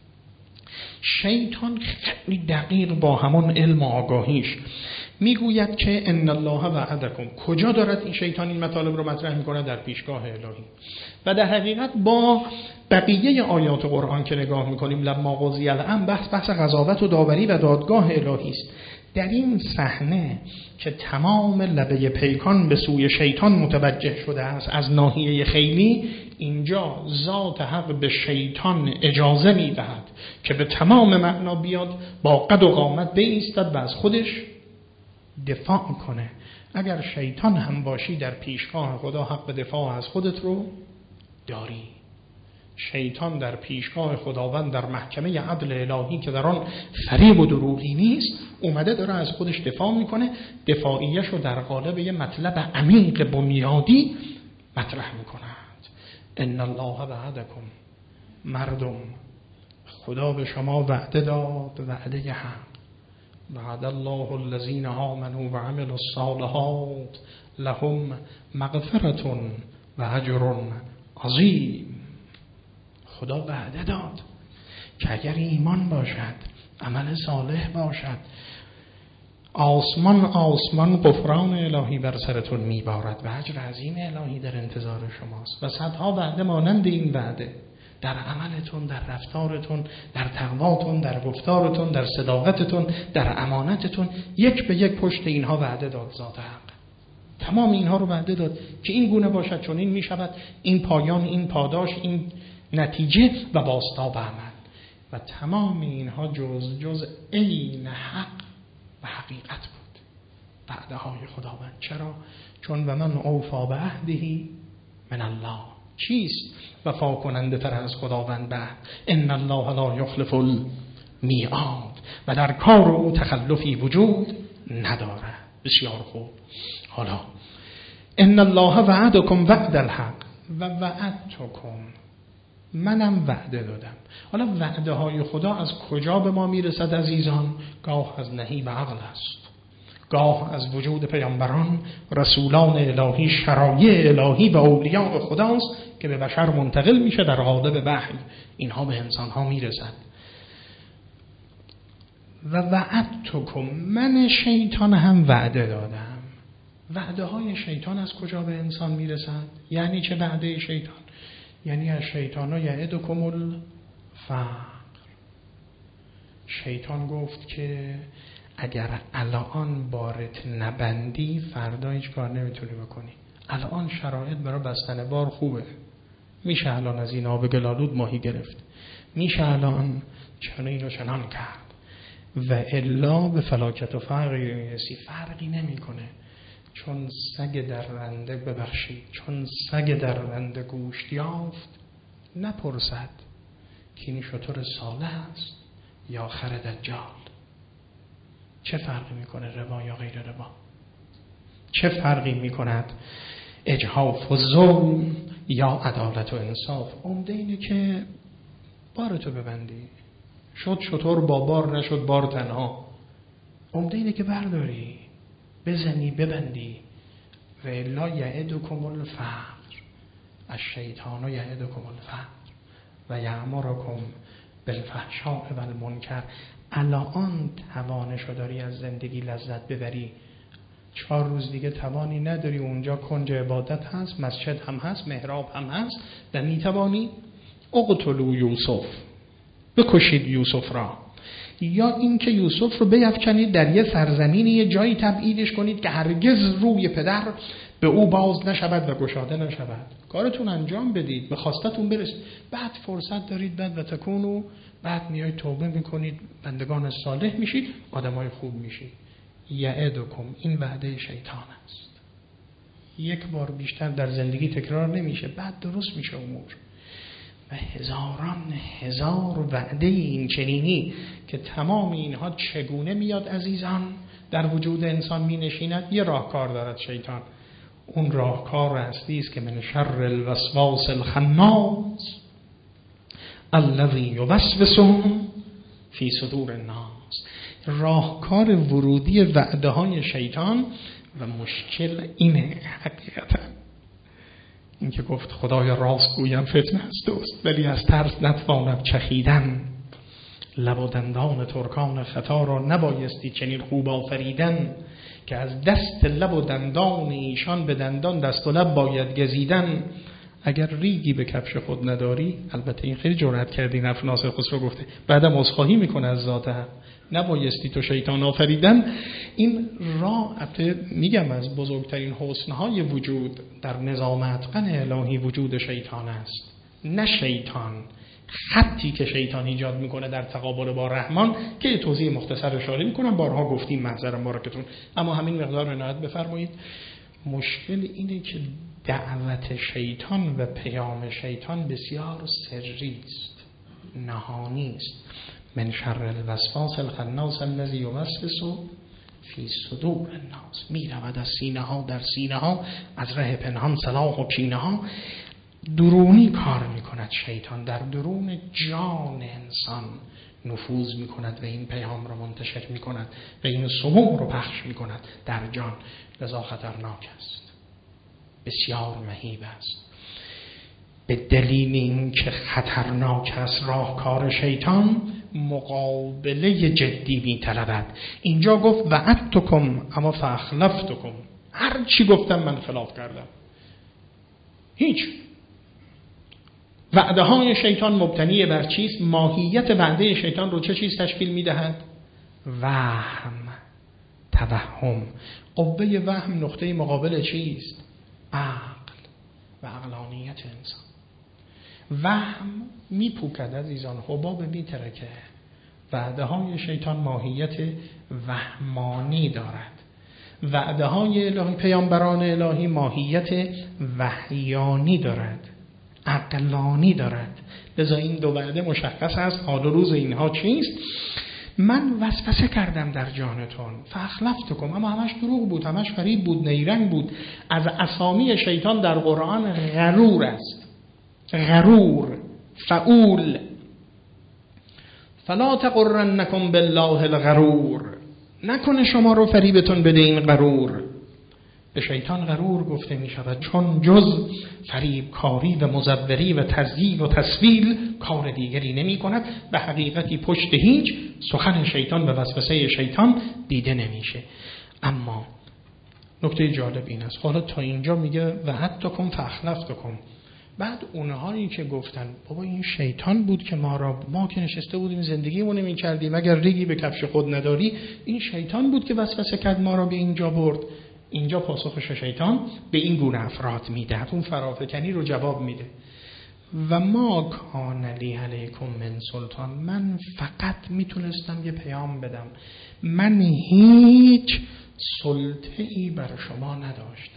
Speaker 1: شیطان خیلی دقیق با همون علم و آگاهیش میگوید که ان الله وعدکم. کجا دارد این شیطان این مطالب رو مطرح میکنه؟ در پیشگاه الهی. و در حقیقت با بقیه آیات قرآن که نگاه میکنیم، لما قضی الامر، بحث بحث قضاوت و داوری و دادگاه الهی است. در این صحنه که تمام لبه پیکان به سوی شیطان متوجه شده است از ناحیه خیلی، اینجا ذات حق به شیطان اجازه میدهد که به تمام معنا بیاد با قد و قامت بایستد و از خودش دفاع کنه. اگر شیطان هم باشی در پیشگاه خدا حق دفاع از خودت رو داری. شیطان در پیشگاه خداوند در محکمه عدل الهی که در آن فریب و دروغی نیست اومده داره از خودش دفاع میکنه. دفاعیش رو در قالب یه مطلب عمیق بنیادی مطرح میکند. ان الله وعدکم، مردم خدا به شما وعده داد، وعده حق. وعد الله الذین آمنوا وعملوا الصالحات لهم مغفرة و اجر عظیم. خدا وعده داد که اگر ایمان باشد، عمل صالح باشد، آسمان آسمان غفران الهی بر سرتون میبارد و اجر عظیم الهی در انتظار شماست. و صدها وعده مانند این وعده در عملتون، در رفتارتون، در تقواتون، در گفتارتون، در صداقتتون، در امانتتون، یک به یک پشت اینها وعده داد ذات حق. تمام اینها رو وعده داد که این گونه باشد، چون این میشود این پایان، این پاداش، این نتیجه و بازتاب عمل. و تمام اینها جز جز عین حق و حقیقت بود، وعده های خداوند. چرا؟ چون و من اوفا به عهدهی من الله. چیست وفا کننده تر از خداوند به عهد؟ ان الله لا یخلف المیعاد. و در کار او تخلفی وجود نداره. بسیار خوب. حالا ان الله وعدکم وعد الحق و وعدتکم، منم وعده دادم. حالا وعده های خدا از کجا به ما میرسد عزیزان؟ گاه از نهیب عقل است، گاه از وجود پیامبران، رسولان الهی، شرایع الهی و اولیاء خداست که به بشر منتقل میشه در قالب وحی. اینها به انسان ها میرسد. و وعدتکم، من شیطان هم وعده دادم. وعده های شیطان از کجا به انسان میرسد؟ یعنی چه وعده شیطان؟ یعنی از شیطان ها یعدکم الفقر. شیطان گفت که اگر الان بارت نبندی فردا هیچ کار نمیتونی بکنی. الان شرایط برای بستن بار خوبه، میشه الان از این آب گلالود ماهی گرفت، میشه الان چنین و چنان کرد، و الا به فلاکت و فرقی فرقی نمیکنه. چون سگ در رنده ببخشید چون سگ در رنده گوشت یافت نپرسد که این شتر صالح است یا خر دجال. چه فرقی میکنه ربا یا غیر ربا؟ چه فرقی میکند اجحاف و ظلم یا عدالت و انصاف؟ عمده اینه که بارتو ببندی. شد شطور با بار، نشد بار تنها. عمده اینه که برداری، بزنی، ببندی. و الا یعدکم الفقر، الشیطان یعدکم الفقر و یأمرکم بالفحشاء و المنکر. الان توانشو داری از زندگی لذت ببری، چهار روز دیگه توانی نداری، اونجا کنج عبادت هست، مسجد هم هست، محراب هم هست و میتوانی اقتلوا یوسف، بکشید یوسف را، یا اینکه یوسف رو بیفکنید در یه سرزمینی، یه جایی تبعیدش کنید که هرگز روی پدر به او باز نشود و گشاده نشود. کارتون انجام بدید، به خواستتون برسید، بعد فرصت دارید، بعد و تکونو، بعد میایید توبه میکنید، بندگان صالح میشید، آدمای خوب میشید. یعدکم، این وعده شیطان است، یک بار بیشتر در زندگی تکرار نمیشه، بعد درست میشه امور. و هزاران هزار وعده این چنینی که تمام اینها چگونه میاد عزیزان در وجود انسان می نشیند؟ یه راهکار دارد شیطان. اون راهکار اصلی است که من شر الوسواس الخناس الذی یوسوس فی صدور الناس. راهکار ورودی وعده های شیطان. و مشکل اینه حقیقتا، این که گفت خدای راست گویم فتنه است دوست، ولی از ترس نتوانم چخیدن. لب و دندان ترکان خطا را نبایستی چنین خوب آفریدن، که از دست لب و دندان ایشان به دندان دست و لب باید گزیدن. اگر ریگی به کفش خود نداری، البته این خیلی جرأت کردی، نفس خسرو گفته، بعدم عذرخواهی میکنه از ذاتم، نبایستی تو شیطان آفریدن. این راه میگم از بزرگترین حسنهای وجود در نظام اتقن الهی وجود شیطان است، نه شیطان خطی که شیطان ایجاد میکنه در تقابل با رحمان که توضیح مختصر اشاره میکنم، بارها گفتیم، محضرم بارکتون، اما همین مقدار عنایت بفرمایید. مشکل اینه که دعوت شیطان و پیام شیطان بسیار سری است، نهانی است. من شر الوسواس الخناس الذی یوسوس فی صدور الناس. می رود از سینه ها در سینه ها، از ره پنهان سلاح و کینه ها. درونی کار می کند شیطان، در درون جان انسان نفوذ می کند و این پیام را منتشر می کند و این سموم را پخش می کند در جان. لذا خطرناک است، بسیار مهیب است. به دلیل این که خطرناک است راهکار شیطان، مقابله جدی می طلبد. اینجا گفت وعدتکم اما فاخلفتکم، هر چی گفتم من خلاف کردم. هیچ. وعده های شیطان مبتنی بر چیست؟ ماهیت وعده شیطان رو چه چیز تشکیل می دهد؟ وهم، توهم. قوه وهم نقطه مقابل چیست؟ عقل و عقلانیت انسان. وهم می پوکد عزیزان، حباب می ترکه. وعده های شیطان ماهیت وهمانی دارد، وعده های الهی، پیامبران الهی ماهیت وحیانی دارد، عقلانی دارد. لذا این دو وعده مشخص است حال و روز اینها چیست. من وسوسه کردم در جانتون فاخلفتکم، اما همش دروغ بود، همش فریب بود، نیرنگ بود. از اسامی شیطان در قرآن غرور است، غرور، فعول. فلا تغرنکم بالله الغرور، نکنه شما رو فریبتون بده این غرور. به شیطان غرور گفته می شود چون جز فریب کاری و مزوری و تزیین و تسویل کار دیگری نمی کند. به حقیقتی پشت هیچ سخن شیطان و وسوسه شیطان دیده نمیشه. اما نکته جالب این است، حالا تا اینجا میگه و حتی کن فاخلفتکم، بعد اونهایی که گفتن بابا این شیطان بود که ما را، ما که نشسته بودیم زندگیمون نمی کردیم، اگر ریگی به کفش خود نداری، این شیطان بود که وسوسه کرد ما را به اینجا برد. اینجا پاسخش شیطان به این گونه افراد میده، اون فرافکنی رو جواب میده. و ما کان لی علیکم من سلطان، من فقط میتونستم یه پیام بدم، من هیچ سلطه‌ای بر شما نداشتم.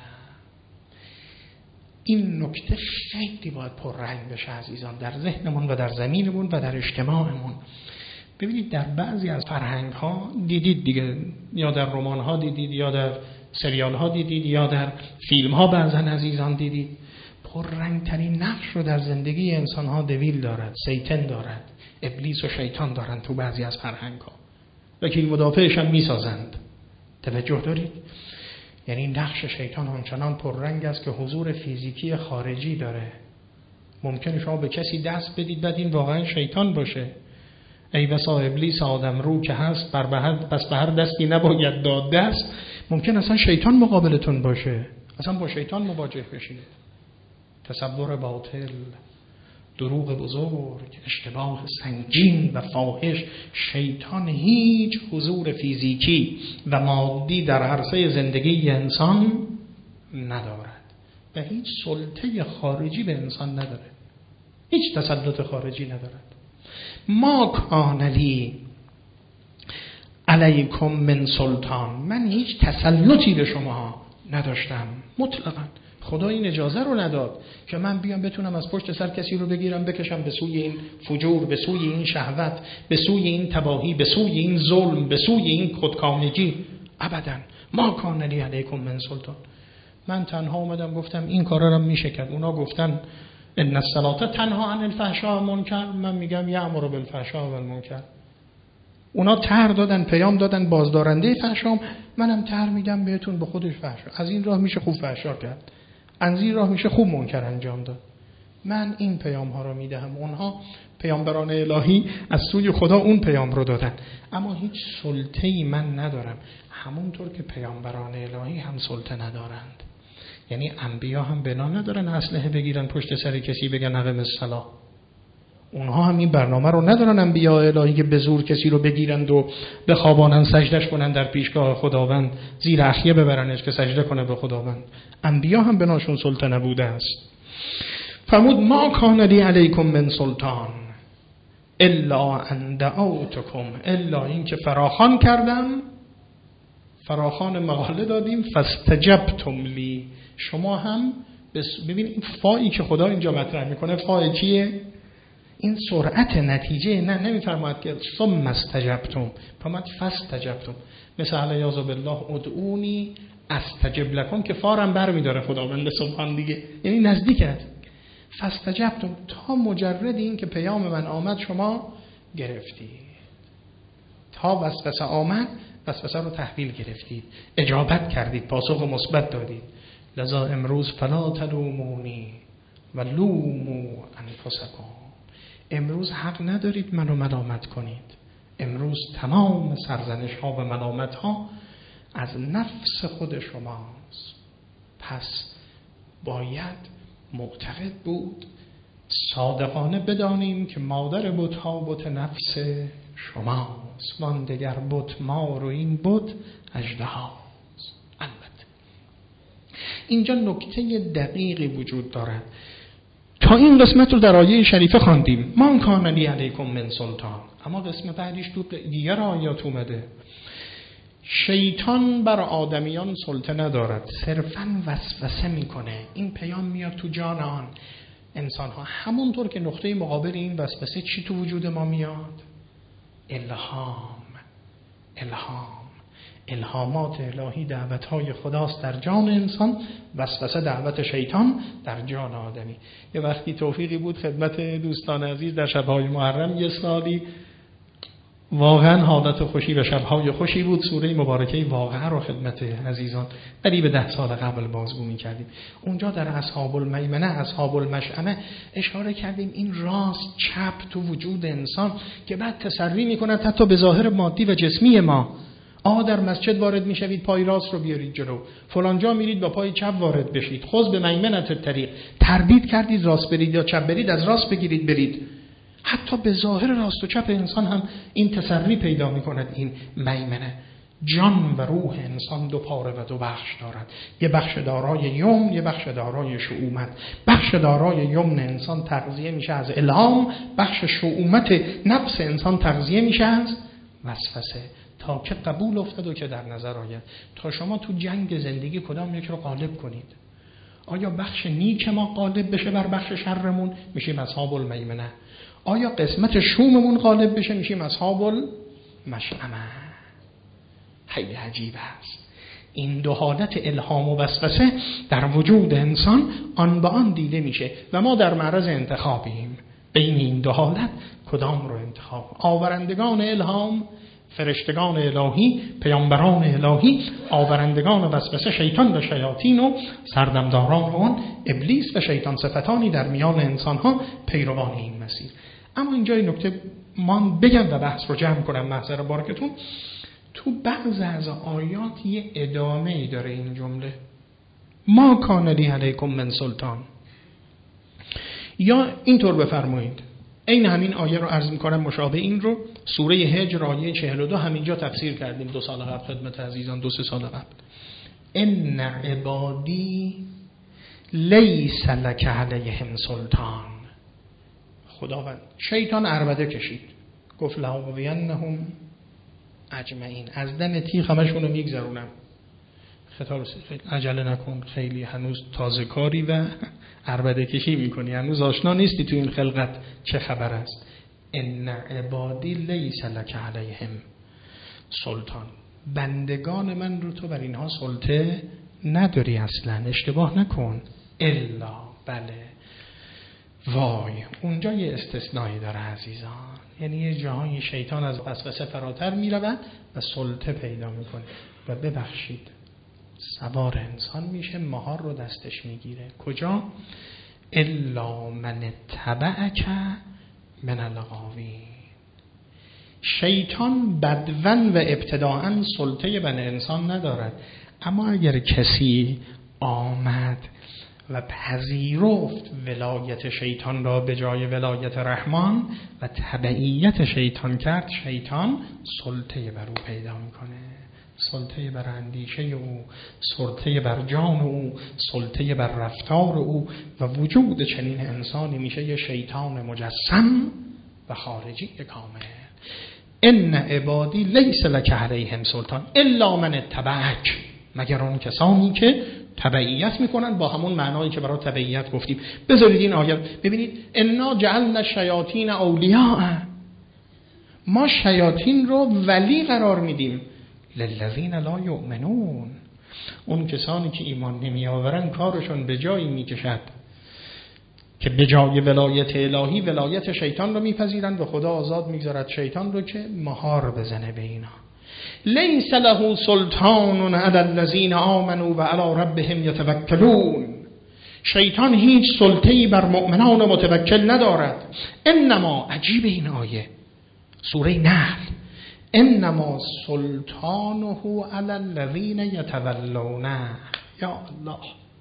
Speaker 1: این نکته خیلی باید پررنگ بشه عزیزان در ذهنمون و در زمینمون و در اجتماعمون. ببینید در بعضی از فرهنگ ها دیدید دیگه، یا در رمان ها دیدید، یا در سریال ها دیدید، یا در فیلم ها بعضا عزیزان دیدید، پررنگ ترین نقش رو در زندگی انسان ها دویل دارد، سیطان دارد، ابلیس و شیطان دارند تو بعضی از فرهنگ ها، وکیل مدافعش هم میسازند. توجه دارید؟ یعنی نقش شیطان آنچنان پررنگ است که حضور فیزیکی خارجی داره. ممکنه شما به کسی دست بدید بعد این واقعا شیطان باشه. ای بسا ابلیس آدم رو که هست بر به هر پس به هر دستی نباید داد دست. ممکن اصلا شیطان مقابلتون باشه، اصلا با شیطان مواجه بشید. تصور باطل، دروغ بزرگ، اشتباه سنگین و فاحش. شیطان هیچ حضور فیزیکی و مادی در عرصه زندگی انسان ندارد و هیچ سلطه خارجی به انسان نداره، هیچ تسلط خارجی ندارد. ما کان لی علیکم من سلطان، من هیچ تسلطی به شما نداشتم مطلقاً. خدا این اجازه رو نداد که من بیام بتونم از پشت سر کسی رو بگیرم بکشم به سوی این فجور، به سوی این شهوت، به سوی این تباهی، به سوی این ظلم، به سوی این خودکامگی. ابداً. ما کان لی علیکم من سلطان. من تنها اومدم گفتم این کارا رو میشه کرد. اونا گفتن ان الصلاة تنها عن الفحشاء والمنکر، من میگم یأمر بالفحشاء والمنکر. اونا طرح دادن، پیام دادن بازدارنده فحشا، منم طرح میدم بهتون به خودش فحشا. از این راه میشه خوب فحشا کرد، از این راه میشه خوب منکر انجام داد. من این پیام ها رو میدهم. اونها پیامبران الهی از سوی خدا اون پیام رو دادن، اما هیچ سلطه‌ای من ندارم، همونطور که پیامبران الهی هم سلطه ندارند. یعنی انبیا هم بنا ندارن اسلحه بگیرن پشت سر کسی بگن اقیم الصلاة. اونها هم این برنامه رو ندارن، انبیا الهی که به زور کسی رو بگیرند و بخوابانن سجدش کنن در پیشگاه خداوند، زیر اخیه ببرنش که سجده کنه به خداوند. انبیا هم بناشون سلطه نبوده است. فرمود ما کان لی علیکم من سلطان الا ان دعوتکم، الا این که فراخوان کردم، فراخوان مقاله دادیم، فاستجبتم لی، شما هم ببین این فایی که خدا اینجا مطرح میکنه فای چیه؟ این سرعت نتیجه. نه نمیفرماید که ثم استجبتم، فرماید فاستجبتم. مثل علیاذ بالله ادعونی استجب لکم که فارم برمیداره خداوند سبحان دیگه، یعنی نزدیکت. فاستجبتم، تا مجرد این که پیام من آمد شما گرفتید، تا وسوسه آمد وسوسه رو تحویل گرفتید، اجابت کردید، پاسخ مثبت دادید. لذا امروز فلا تلومونی و لوموا انفسکم، امروز حق ندارید منو ملامت کنید. امروز تمام سرزنش ها و ملامت ها از نفس خود شماست. پس باید معتقد بود، صادقانه بدانیم که مادر بت ها بت نفس شماست، وان دگر بت مار و این بت اژدهاست. البته اینجا نکته دقیقی وجود دارد. تا این قسمت رو در آیه شریفه خواندیم، ما کان لی علیکم من سلطان، اما قسمت بعدیش تو دیگر آیات اومده. شیطان بر آدمیان سلطه ندارد، صرفاً وسوسه میکنه. این پیام میاد تو جان آن انسان ها، همونطور که نقطه مقابل این وسوسه چی تو وجود ما میاد؟ الهام. الهام الهامات الهی، دعوت‌های خداست در جان انسان، وسوسه دعوت شیطان در جان آدمی. یه وقتی توفیقی بود خدمت دوستان عزیز در شب‌های محرم، یه سالی واقعا حالت خوشی و شب‌های خوشی بود، سوره مبارکه واقعه رو خدمت عزیزان قریب ده سال قبل بازگو می‌کردیم. اونجا در اصحاب المیمنه، اصحاب المشأمه اشاره کردیم این راست چپ تو وجود انسان که بعد تسری می‌کند حتی به ظاهر مادی و جسمی ما. آها در مسجد وارد میشوید پای راست رو بیارید جلو، فلان جا میرید با پای چپ وارد بشید، خذ به میمنت الطریق، تردید کردید راست برید یا چپ برید، از راست بگیرید برید. حتی به ظاهر راست و چپ انسان هم این تسری پیدا میکند. این میمنه، جان و روح انسان دو پاره و دو بخش دارد، یه بخش دارای یمن، یه بخش دارای شؤومت. بخش دارای یمن انسان تغذیه میشه از الهام، بخش شؤومت نفس انسان تغذیه میشه از وسوسه. تا که قبول افتاد و که در نظر آید. تا شما تو جنگ زندگی کدام یک رو غالب کنید؟ آیا بخش نیک ما غالب بشه بر بخش شرمون؟ میشیم اصحاب المیمنه. آیا قسمت شوممون غالب بشه میشیم اصحاب المشأمه. خیلی عجیب است. این دو حالت الهام و وسوسه در وجود انسان آن به آن دیده میشه و ما در معرض انتخابیم بین این دو حالت کدام رو انتخاب. آورندگان الهام فرشتگان الهی، پیامبران الهی، آورندگان وسوسه شیطان و شیاطین و سردمداران اون ابلیس و شیطان صفتانی در میان انسان ها پیروان این مسیر. اما اینجا این نکته من بگم و بحث رو جمع کنم محضر بارکتون. تو بعض از آیات یه ادامه ای داره این جمله، ما کان لی علیکم من سلطان. یا اینطور بفرمایید، این همین آیه رو عرض می‌کنم مشابه این رو سوره هجر آیه چهل و دو همینجا تفسیر کردیم دو سال قبل خدمت عزیزان، دو سه سال قبل. ان عبادی لیس لک علیهم سلطان. خداوند شیطان عربده کشید، گفت لأغوینهم اجمعین، از دم تیغ همشون رو میگذرونم. خطاب خیلی عجله نکن، خیلی هنوز تازه کاری و عربده کشی میکنی، هنوز آشنا نیستی تو این خلقت چه خبر است. ان عبادی لیس لک علیهم سلطان، بندگان من رو تو بر اینها سلطه نداری اصلا، اشتباه نکن. الا، بله، وای، اونجا یه استثنایی داره عزیزان، یعنی یه جاهای شیطان از وسوسه فراتر میرود و سلطه پیدا میکنه و ببخشید سوار انسان میشه، مهار رو دستش میگیره. کجا؟ الا من اتبعک من الغاوین. شیطان بدون و ابتداءً سلطه بر انسان ندارد، اما اگر کسی آمد و پذیرفت ولایت شیطان را به جای ولایت رحمان و تبعیت شیطان کرد، شیطان سلطه بر او پیدا میکنه، سلطه بر اندیشه او، سلطه بر جان او، سلطه بر رفتار او و وجود چنین انسانی میشه یه شیطان مجسم و خارجی کامل. ان عبادی لیس لک علیهم سلطان الا من اتبعک، مگر اون کسانی که تبعیت میکنن، با همون معنایی که برای تبعیت گفتیم. بذارید این آیه ببینید، انا جعلنا الشیاطین اولیاء، ما شیاطین رو ولی قرار میدیم للذین لا یؤمنون، اون کسانی که ایمان نمی آورن کارشون به جایی میکشد که به جای ولایت الهی ولایت شیطان رو میپذیرن و خدا آزاد میگذارد شیطان رو که مهار بزنه به اینا. لیس له سلطان علی الذین آمنوا و علی ربهم یتوکلون، شیطان هیچ سلطه‌ای بر مؤمنان متوکل ندارد. انما، عجیب این آیه سوره نحل، انما سلطانه علی الذین یتولونه. یا الله،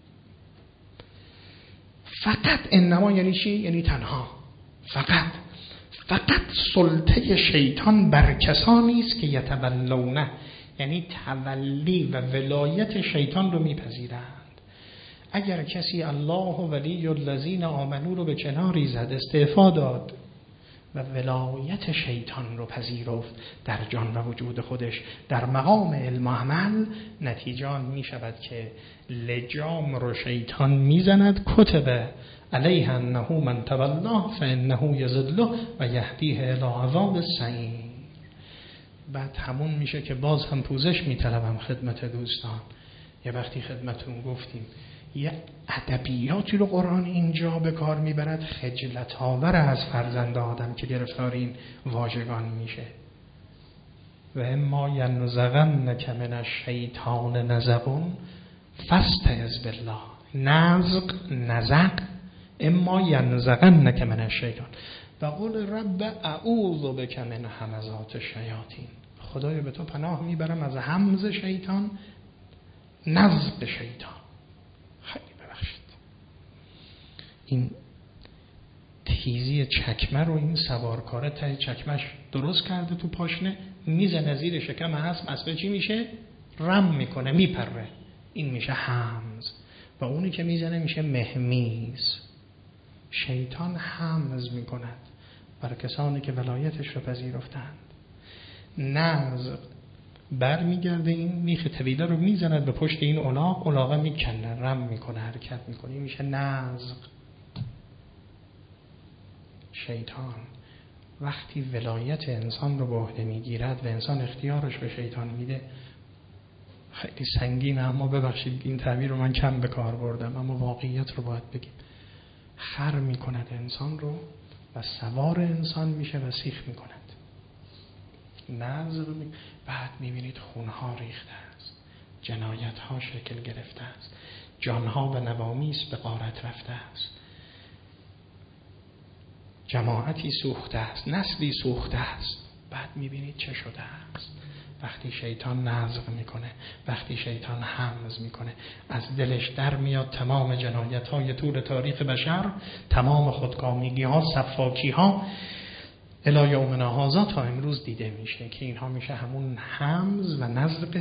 Speaker 1: فقط انما یعنی چی؟ یعنی تنها، فقط فقط سلطه شیطان بر کسانی است که یتولونه، یعنی تولی و ولایت شیطان رو میپذیرند. اگر کسی الله ولی الذین آمنو رو به کناری زد، استعفا داد و ولایت شیطان رو پذیرفت در جان و وجود خودش در مقام علم و عمل، نتیجه می شود که لجام رو شیطان میزند، کتب علیه انه من تولاه فانه یضله و یهدیه الی عذاب السعیر. بعد همون میشه که باز هم پوزش میطلبم خدمت دوستان. یه وقتی خدمتون گفتیم یه ادبیاتی رو قرآن اینجا به کار میبرد خجلت آور از فرزند آدم که گرفتار این واژگان میشه. و اما ینزغنک من الشیطان نزغ فاستعذ بالله. نزغ، نزغ، اما ینزغنک من الشیطان و قل رب اعوذ بک من همزات الشیاطین. خدایا به تو پناه میبرم از همز شیطان، نزغ شیطان. خیلی ببخشید این تیزی چکمه رو این سوارکاره ته چکمش درست کرده تو پاشنه، میزنه زیر شکم اسب، اسب چی میشه؟ رم میکنه، میپره، این میشه همز و اونی که میزنه میشه مهمیز. شیطان همز میکند بر کسانی که ولایتش رو پذیرفتند. نزغ بر میگرده، این میخ طویله رو میزند به پشت این الاغ، الاغه میکنه، رم میکنه، حرکت میکنه، میشه نزغ. شیطان وقتی ولایت انسان رو به عهده میگیرد و انسان اختیارش به شیطان میده، خیلی سنگینه، اما ببخشید این تعبیر رو من کم به کار بردم، اما واقعیت رو باید بگیم. خر میکند انسان رو و سوار انسان میشه و سیخ میکند. نزد می... بعد میبینید خونها ریخته است، جنایت ها شکل گرفته است، جانها به نوامیس به غارت رفته است، جماعتی سوخته است، نسلی سوخته است. بعد میبینید چه شده است وقتی شیطان نزغ میکنه، وقتی شیطان حمز میکنه، از دلش در میاد تمام جنایت های طول تاریخ بشر، تمام خودکامگی ها، سفاکی ها الی یومنا هذا تا امروز دیده میشه که اینها میشه همون حمز و نزغ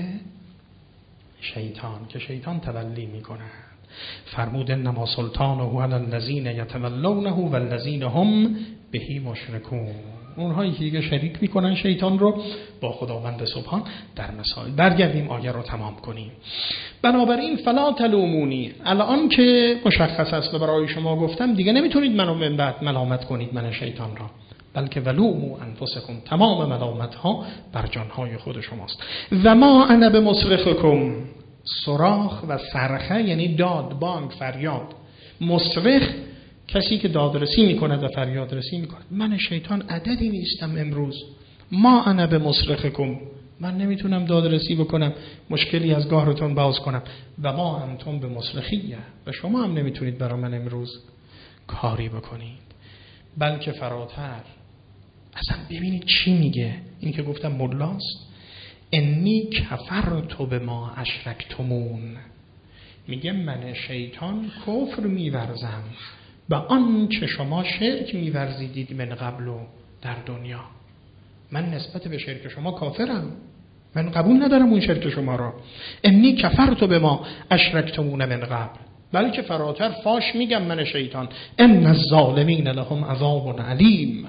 Speaker 1: شیطان که شیطان تولی میکنه. فرمود انما سلطانه علی الذین یتولونه والذین هم به مشرکون. اونهایی که دیگه شریک میکنن شیطان رو با خداوند سبحان در مسائل. برگردیم آیه رو تمام کنیم. بنابراین فلا تلومونی، الان که مشخص است و برای شما گفتم دیگه نمیتونید منو من بعد ملامت کنید، من شیطان را، بلکه ولوموا انفسکم، تمام ملامت ها بر جانهای خود شماست. و ما انا بمصرخکم، صراخ و صرخه یعنی داد، بانگ، فریاد. مصرخ کسی که دادرسی میکنه و فریاد رسی میکنه. من شیطان عددی نیستم امروز. ما انا بمصرخکم، من نمیتونم دادرسی بکنم، مشکلی از گاهتون باز کنم. و ما انتم بمصرخیه، و شما هم نمیتونید برای من امروز کاری بکنید. بلکه فراتر، اصلا ببینید چی میگه. این که گفتم ملاست، انی کفرت بما اشرکتمون، میگه من شیطان کفر میورزم به آن چه شما شرک میورزیدید من قبل و در دنیا. من نسبت به شرک شما کافرم، من قبول ندارم اون شرک شما را. انی کفرت بما اشرکتمون من قبل، بلکه فراتر فاش میگم من شیطان، ان الظالمین لهم عذاب علیم،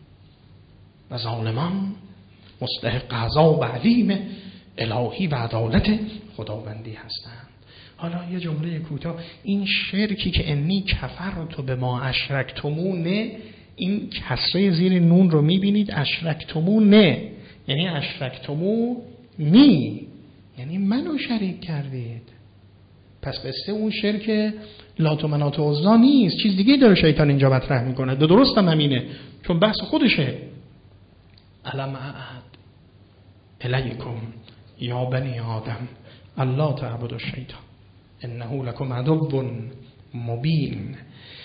Speaker 1: و ظالمان مستحق عذاب علیم الهی و عدالت خداوندی هستند. حالا یه جمله کوتاه، این شرکی که انی کفرت بما اشرکتمونه، این کسره زیر نون رو میبینید، اشرکتمونه یعنی اشرکتمونی، یعنی منو شریک کردید. پس بسته اون شرک لات و منات و عزی نیست، چیز دیگه داره شیطان اینجا مطرح میکنه. درست هم همینه، چون بحث خودشه. الم اعهد الیکم یا بنی آدم الا تعبدوا الشیطان انه لکم عدو مبین.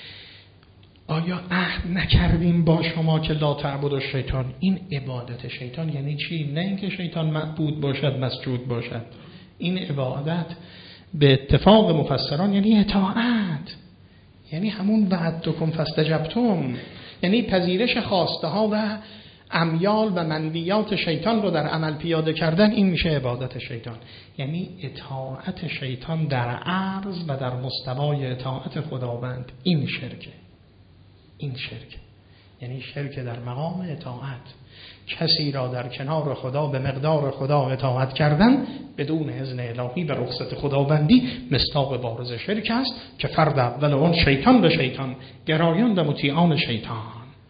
Speaker 1: آیا عهد نکردیم با شما که لا تعبدوا الشیطان؟ این عبادت شیطان یعنی چی؟ نه اینکه شیطان معبود باشد، مسجود باشد. این عبادت به اتفاق مفسران یعنی اطاعت، یعنی همون وعدتکم فاستجبتم، یعنی پذیرش خواسته ها و امیال و منویات شیطان رو در عمل پیاده کردن. این میشه عبادت شیطان، یعنی اطاعت شیطان در عرض و در مستوای اطاعت خداوند. این شرکه، این شرک یعنی شرک در مقام اطاعت. کسی را در کنار خدا به مقدار خدا اطاعت کردن بدون اذن الهی به رخصت خداوندی مصداق بارز شرک است که فرد اول اون شیطان به شیطان، گرایان و مطیعان شیطان.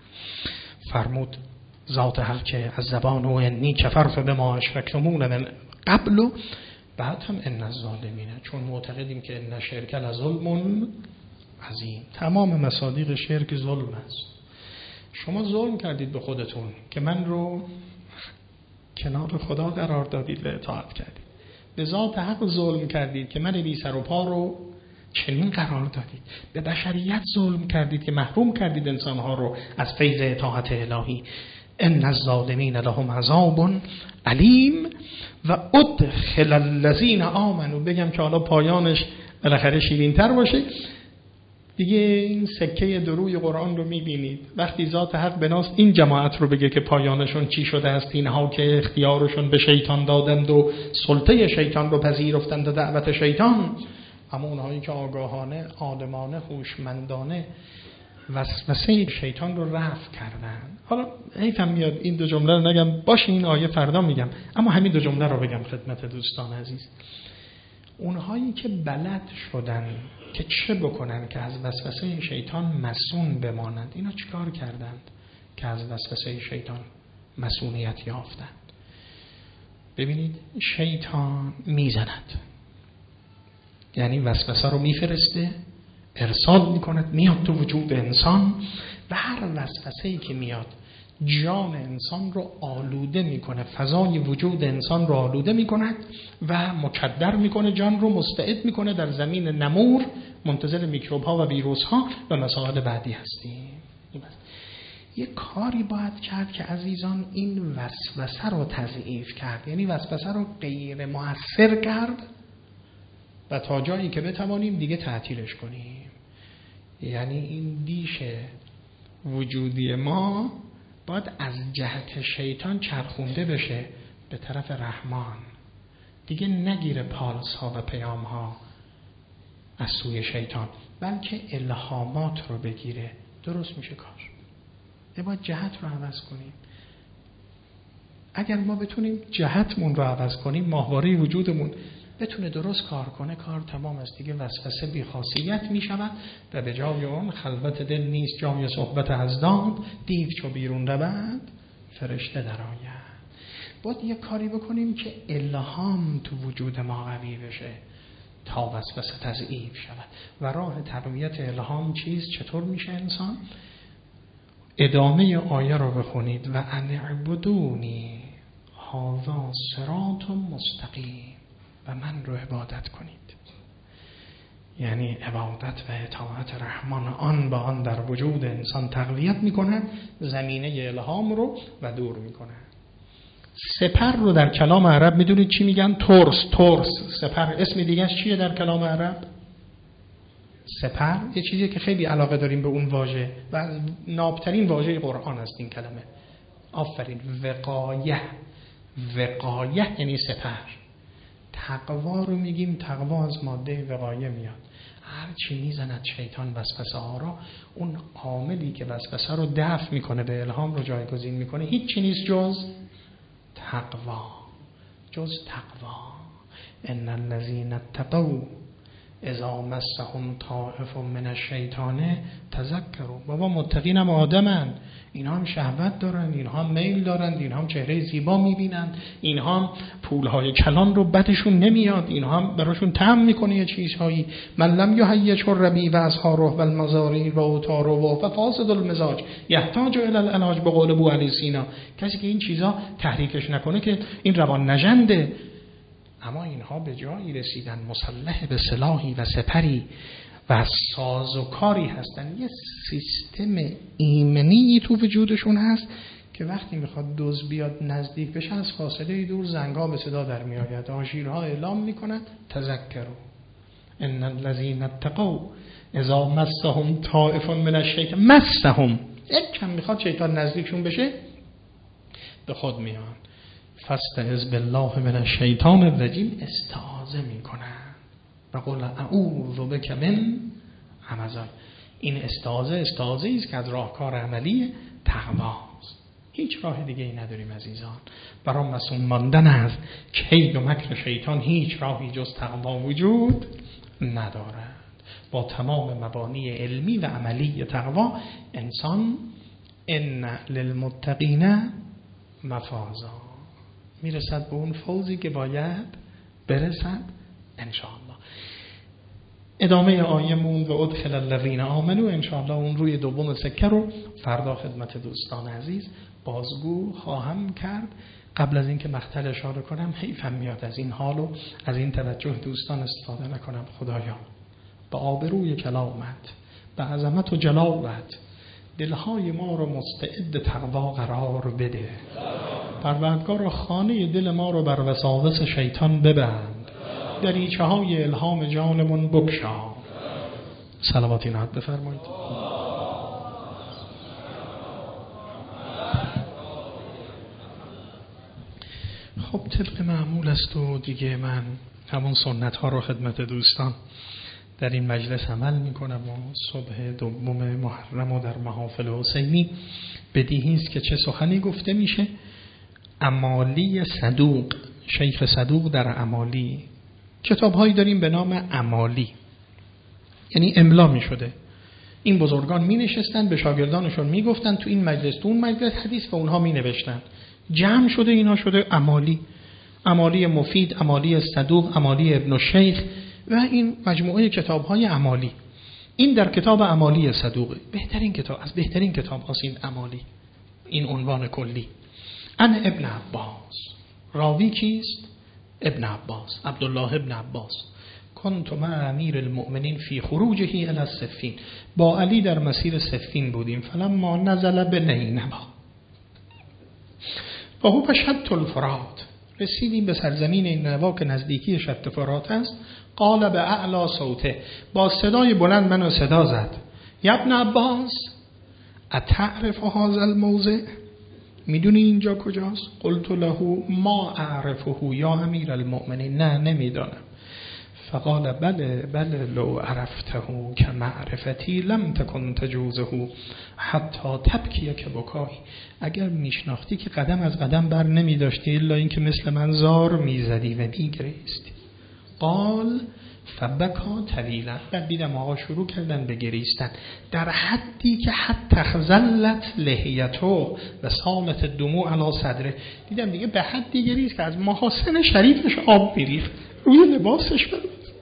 Speaker 1: فرمود ذات حق که از زبان و انی کفرت بما اشرکتمون من قبل، و بعد هم ان الظالمین، چون معتقدیم که ان شرک لظلم عظیم. تمام مصادیق شرک ظلم است. شما ظلم کردید به خودتون که من رو کنار خدا قرار دادید و اطاعت کردید. به ذات حق ظلم کردید که من بی سر و پا رو چنین قرار دادید. به بشریت ظلم کردید که محروم کردید انسانها رو از فیض اطاعت الهی. ان الظالمین لهم عذاب علیم و ادخل الذین آمنوا. بگم که حالا پایانش بالاخره شیرین‌تر باشه دیگه. این سکه دروی قرآن رو میبینید وقتی ذات حق بناست این جماعت رو بگه که پایانشون چی شده است. اینها که اختیارشون به شیطان دادند و سلطه شیطان رو پذیرفتند و دعوت شیطان، اما اونهایی که آگاهانه، عالمانه، هوشمندانه وسوسه شیطان رو رفع کردن. حالا حیفم میاد این دو جمله رو نگم، باشه این آیه فردا میگم، اما همین دو جمله رو بگم خدمت دوستان عزیز. اونهایی که بلد شدن که چه بکنن که از وسوسه شیطان مسون بمانند، اینا چیکار کردند؟ که از وسوسه شیطان مسئولیت یافتند. ببینید شیطان میزند، یعنی وسوسه رو میفرسته، ارسال میکنه، میاد تو وجود انسان و هر وسوسه‌ای که میاد جان انسان رو آلوده میکنه، فضای وجود انسان رو آلوده میکنه و مکدر میکنه، جان رو مستعد میکنه در زمین نمور منتظر میکروب ها و ویروس ها و مسائل بعدی هستیم. یه کاری باید کرد که عزیزان این وسوسه رو تضعیف کرد، یعنی وسوسه رو غیر مؤثر کرد و تا جایی که بتوانیم دیگه تعطیلش کنیم. یعنی این دیش وجودی ما باید از جهت شیطان چرخونده بشه به طرف رحمان، دیگه نگیره پالس ها و پیام ها از سوی شیطان، بلکه الهامات رو بگیره. درست میشه کار. یه باید جهت رو عوض کنیم. اگر ما بتونیم جهتمون رو عوض کنیم، ماهواره وجودمون بتونه درست کار کنه، کار تمام است دیگه. وسوسه بی خاصیت می شود و به جای اون خلوت دل نیست جای صحبت حضرات، دیو چو بیرون رود فرشته در آید. باید یه کاری بکنیم که الهام تو وجود ما قوی بشه تا وسوسه تضعیف شود. و راه تقویت الهام چیست؟ چطور میشه انسان؟ ادامه آیه رو بخونید و ان اعبدونی هذا صراط مستقیم، و من رو عبادت کنید. یعنی عبادت و اطاعت رحمان آن با آن در وجود انسان تقویت میکنه، زمینه الهام رو و دور میکنه. سپر رو در کلام عرب میدونید چی میگن؟ ترس. ترس سپر اسم دیگه چیه در کلام عرب؟ سپر یه چیزیه که خیلی علاقه داریم به اون واژه و از نابترین واژه قرآن است این کلمه. آفرین. وقایه. وقایه یعنی سپر. تقوا رو میگیم، تقوا از ماده وقایه میاد. هر چی میزند شیطان وسوسه ها رو، اون عاملی که وسوسه رو دفع میکنه به الهام رو جایگزین میکنه، هیچ چی نیست جز تقوا. جز تقوا. ان الذين اتقوا اذا مسهم طائف من الشیطان تذکروا. بابا متقین هم آدمن، اینها هم شهوت دارن، اینها هم میل دارن، اینها هم چهره زیبا میبینن، اینها هم پولهای کلان رو بدشون نمیاد، اینها هم براشون طعم میکنه یه چیزهایی. من لم یهیج الربیع و اصحاره و المزاری و اوتاره و فاسد المزاج یحتاج الی العلاج به قول ابو علی سینا. کسی که این چیزا تحریکش نکنه که این روان نژنده. اما اینها به جایی رسیدن مسلح به سلاحی و سپری و ساز و کاری هستن، یه سیستم ایمنی تو وجودشون هست که وقتی میخواد دزد بیاد نزدیک بشه از فاصله دور زنگا به صدا در می آید، آژیرها اعلام میکنن تذکروا ان الذين اتقوا اذا مسهم طائف من الشیطان. مسهم یک کم میخواد شیطان نزدیکشون بشه به خود میان. فاستعذ بالله من الشیطان الرجیم. استعاذه میکنن و قل اعوذ بک من همزه. این استعاذه استعاذه است که از راهکار عملی تقواست. هیچ راه دیگه ای نداریم عزیزان. برای مسئول ماندن از کید و مکر شیطان هیچ راهی جز تقوا وجود ندارد. با تمام مبانی علمی و عملی تقوا انسان ان للمتقین مفازا میرسد به اون فوزی که باید برسد انشاءالله. ادامه آیه موند و ادخل الذین آمنوا. انشاءالله اون روی دوم سکه رو فردا خدمت دوستان عزیز بازگو خواهم کرد. قبل از اینکه مقتل اشاره کنم، حیفم میاد از این حال و از این توجه دوستان استفاده نکنم. خدایا با آبروی کلامت، به عظمت و جلالت دلهای ما رو مستعد تقوا قرار بده. پروردگار خانه دل ما رو بر وساوس شیطان ببند، دریچه های الهام جانمون بگشا. صلواتی نهاد بفرمایید. خب طبق معمول است و دیگه من همون سنت ها رو خدمت دوستان در این مجلس عمل میکنم و صبح دوم محرم و در محافل حسینی بدیهی است که چه سخنی گفته میشه. امالی صدوق، شیخ صدوق در امالی، کتاب هایی داریم به نام امالی، یعنی املا می شده. این بزرگان می نشستن به شاگردانشون می گفتن تو این مجلس تو اون مجلس حدیث و اونها می نوشتن. جمع شده اینا شده امالی، امالی مفید، امالی صدوق، امالی ابن الشیخ و این مجموعه کتاب‌های امالی. این در کتاب امالی صدوقه، بهترین کتاب از بهترین کتاب هاست این امالی، این عنوان کلی. ان ابن عباس، راوی کیست؟ ابن عباس، عبدالله ابن عباس. کنت مع امیر المؤمنین فی خروجه الی الصفین، با علی در مسیر صفین بودیم. فلما نزل بنینوا و هو شط الفرات، رسیدیم به سرزمین نینوا که نزدیکی شط فرات است. قال به اعلی صوته، با صدای بلند منو صدا زد. یا ابن عباس اتعرف هذا الموضع، میدونی اینجا کجاست؟ قلت له ما اعرفه یا امیر المؤمنین، نه نمیدانم. فقال بله بله لو عرفته که معرفتی لم تکن تجوزه حتی تبکی که بکایی، اگر میشناختی که قدم از قدم بر نمیداشتی الا اینکه مثل من زار میزدی و میگریستی. قال فبکا طویلا، بعد دیدم آقا شروع کردن به گریستن در حدی که حتی خزلت لحیتو و سالت دموع علی صدره، دیدم دیگه به حدی گریست که از محاسن شریفش آب میریخت روی لباسش برد.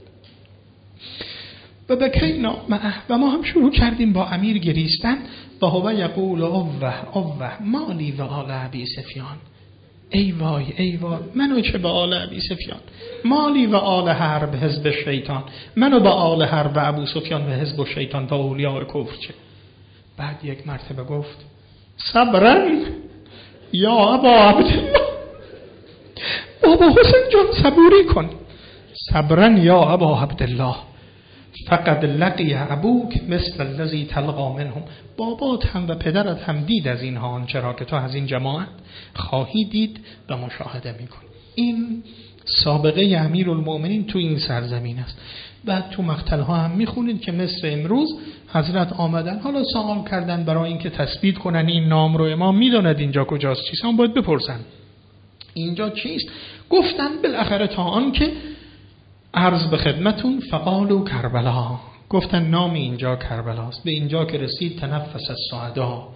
Speaker 1: و بکینا معه، و ما هم شروع کردیم با امیر گریستن. و هو یقول اوه اوه مالی و آل ابی سفیان، ای وای ای وای منو چه به آل ابی سفیان، مالی و آل حرب حزب شیطان، منو به آل حرب و ابو سفیان و حزب شیطان و اولیاء کفر چه. بعد یک مرتبه گفت صبرا یا ابا عبدالله، بابا حسین جان صبوری کن، صبرا یا ابا عبدالله فقد لقی ابوک مثل الذی تلقا منهم، بابات هم و پدرت هم دید از اینها آنچه را که تو از این جماعت خواهی دید و مشاهده میکن. این سابقه امیرالمؤمنین تو این سرزمین است. بعد تو مقتل ها هم میخونید که مثل امروز حضرت آمدن، حالا سوال کردن برای اینکه تثبیت کنن این نام رو، امام میداند اینجا کجاست چیست، هم باید بپرسن اینجا چیست. گفتن بالاخره تا آن که عرض به خدمتون فقالو کربلا، گفتن نام اینجا کربلاست. به اینجا که رسید تنفس الشهدا،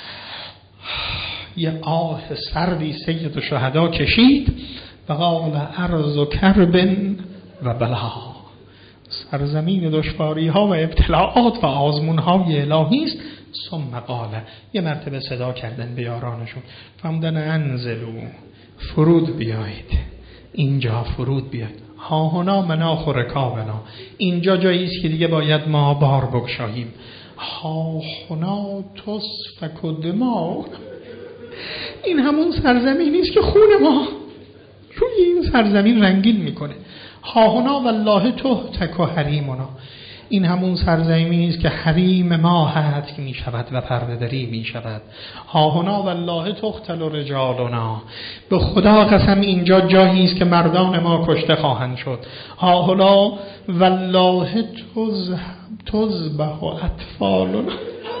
Speaker 1: یه آه سردی سید الشهدا کشید. فقال ارض کرب و بلا، سرزمین دشواری ها و ابتلاعات و آزمون های الهی است. ثم قال، یه مرتبه صدا کردن به یارانشون فهمدن انزلو، فرود بیایید اینجا، فرود بیایید. ها هنا مناخ و رکابنا، اینجا جایی است که دیگه باید ما بار بگشاییم. ها هنا تصفک دما، این همون سرزمینی است که خون ما روی این سرزمین رنگین میکنه. ها هنا والله تهتک و حریمنا، این همون سرزمینی است که حریم ما هتک می شود و پرده‌داری می شود. ها هنا والله تقتل رجالنا، به خدا قسم اینجا جایی است که مردان ما کشته خواهند شد. ها هنا والله تذبح اطفالنا.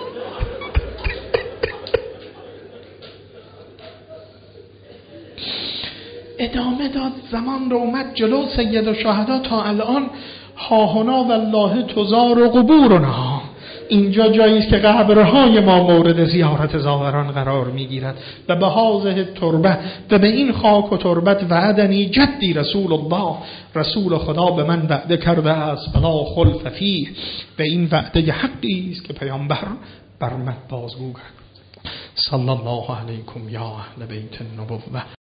Speaker 1: ادامه داد، زمان رو اومد جلو سید الشهدا تا الان. ها هنا والله تزار قبورنا، اینجا جایی است که قبرهای ما مورد زیارت زائران قرار میگیرد. و به هذه تربه، و به این خاک و تربت وعدنی جدی رسول الله، رسول خدا به من وعده کرده است بلا خلف فیه، و این وعده حقی است که پیامبر بر من بازگو کرد. صلی الله علیکم یا اهل بیت النبوه.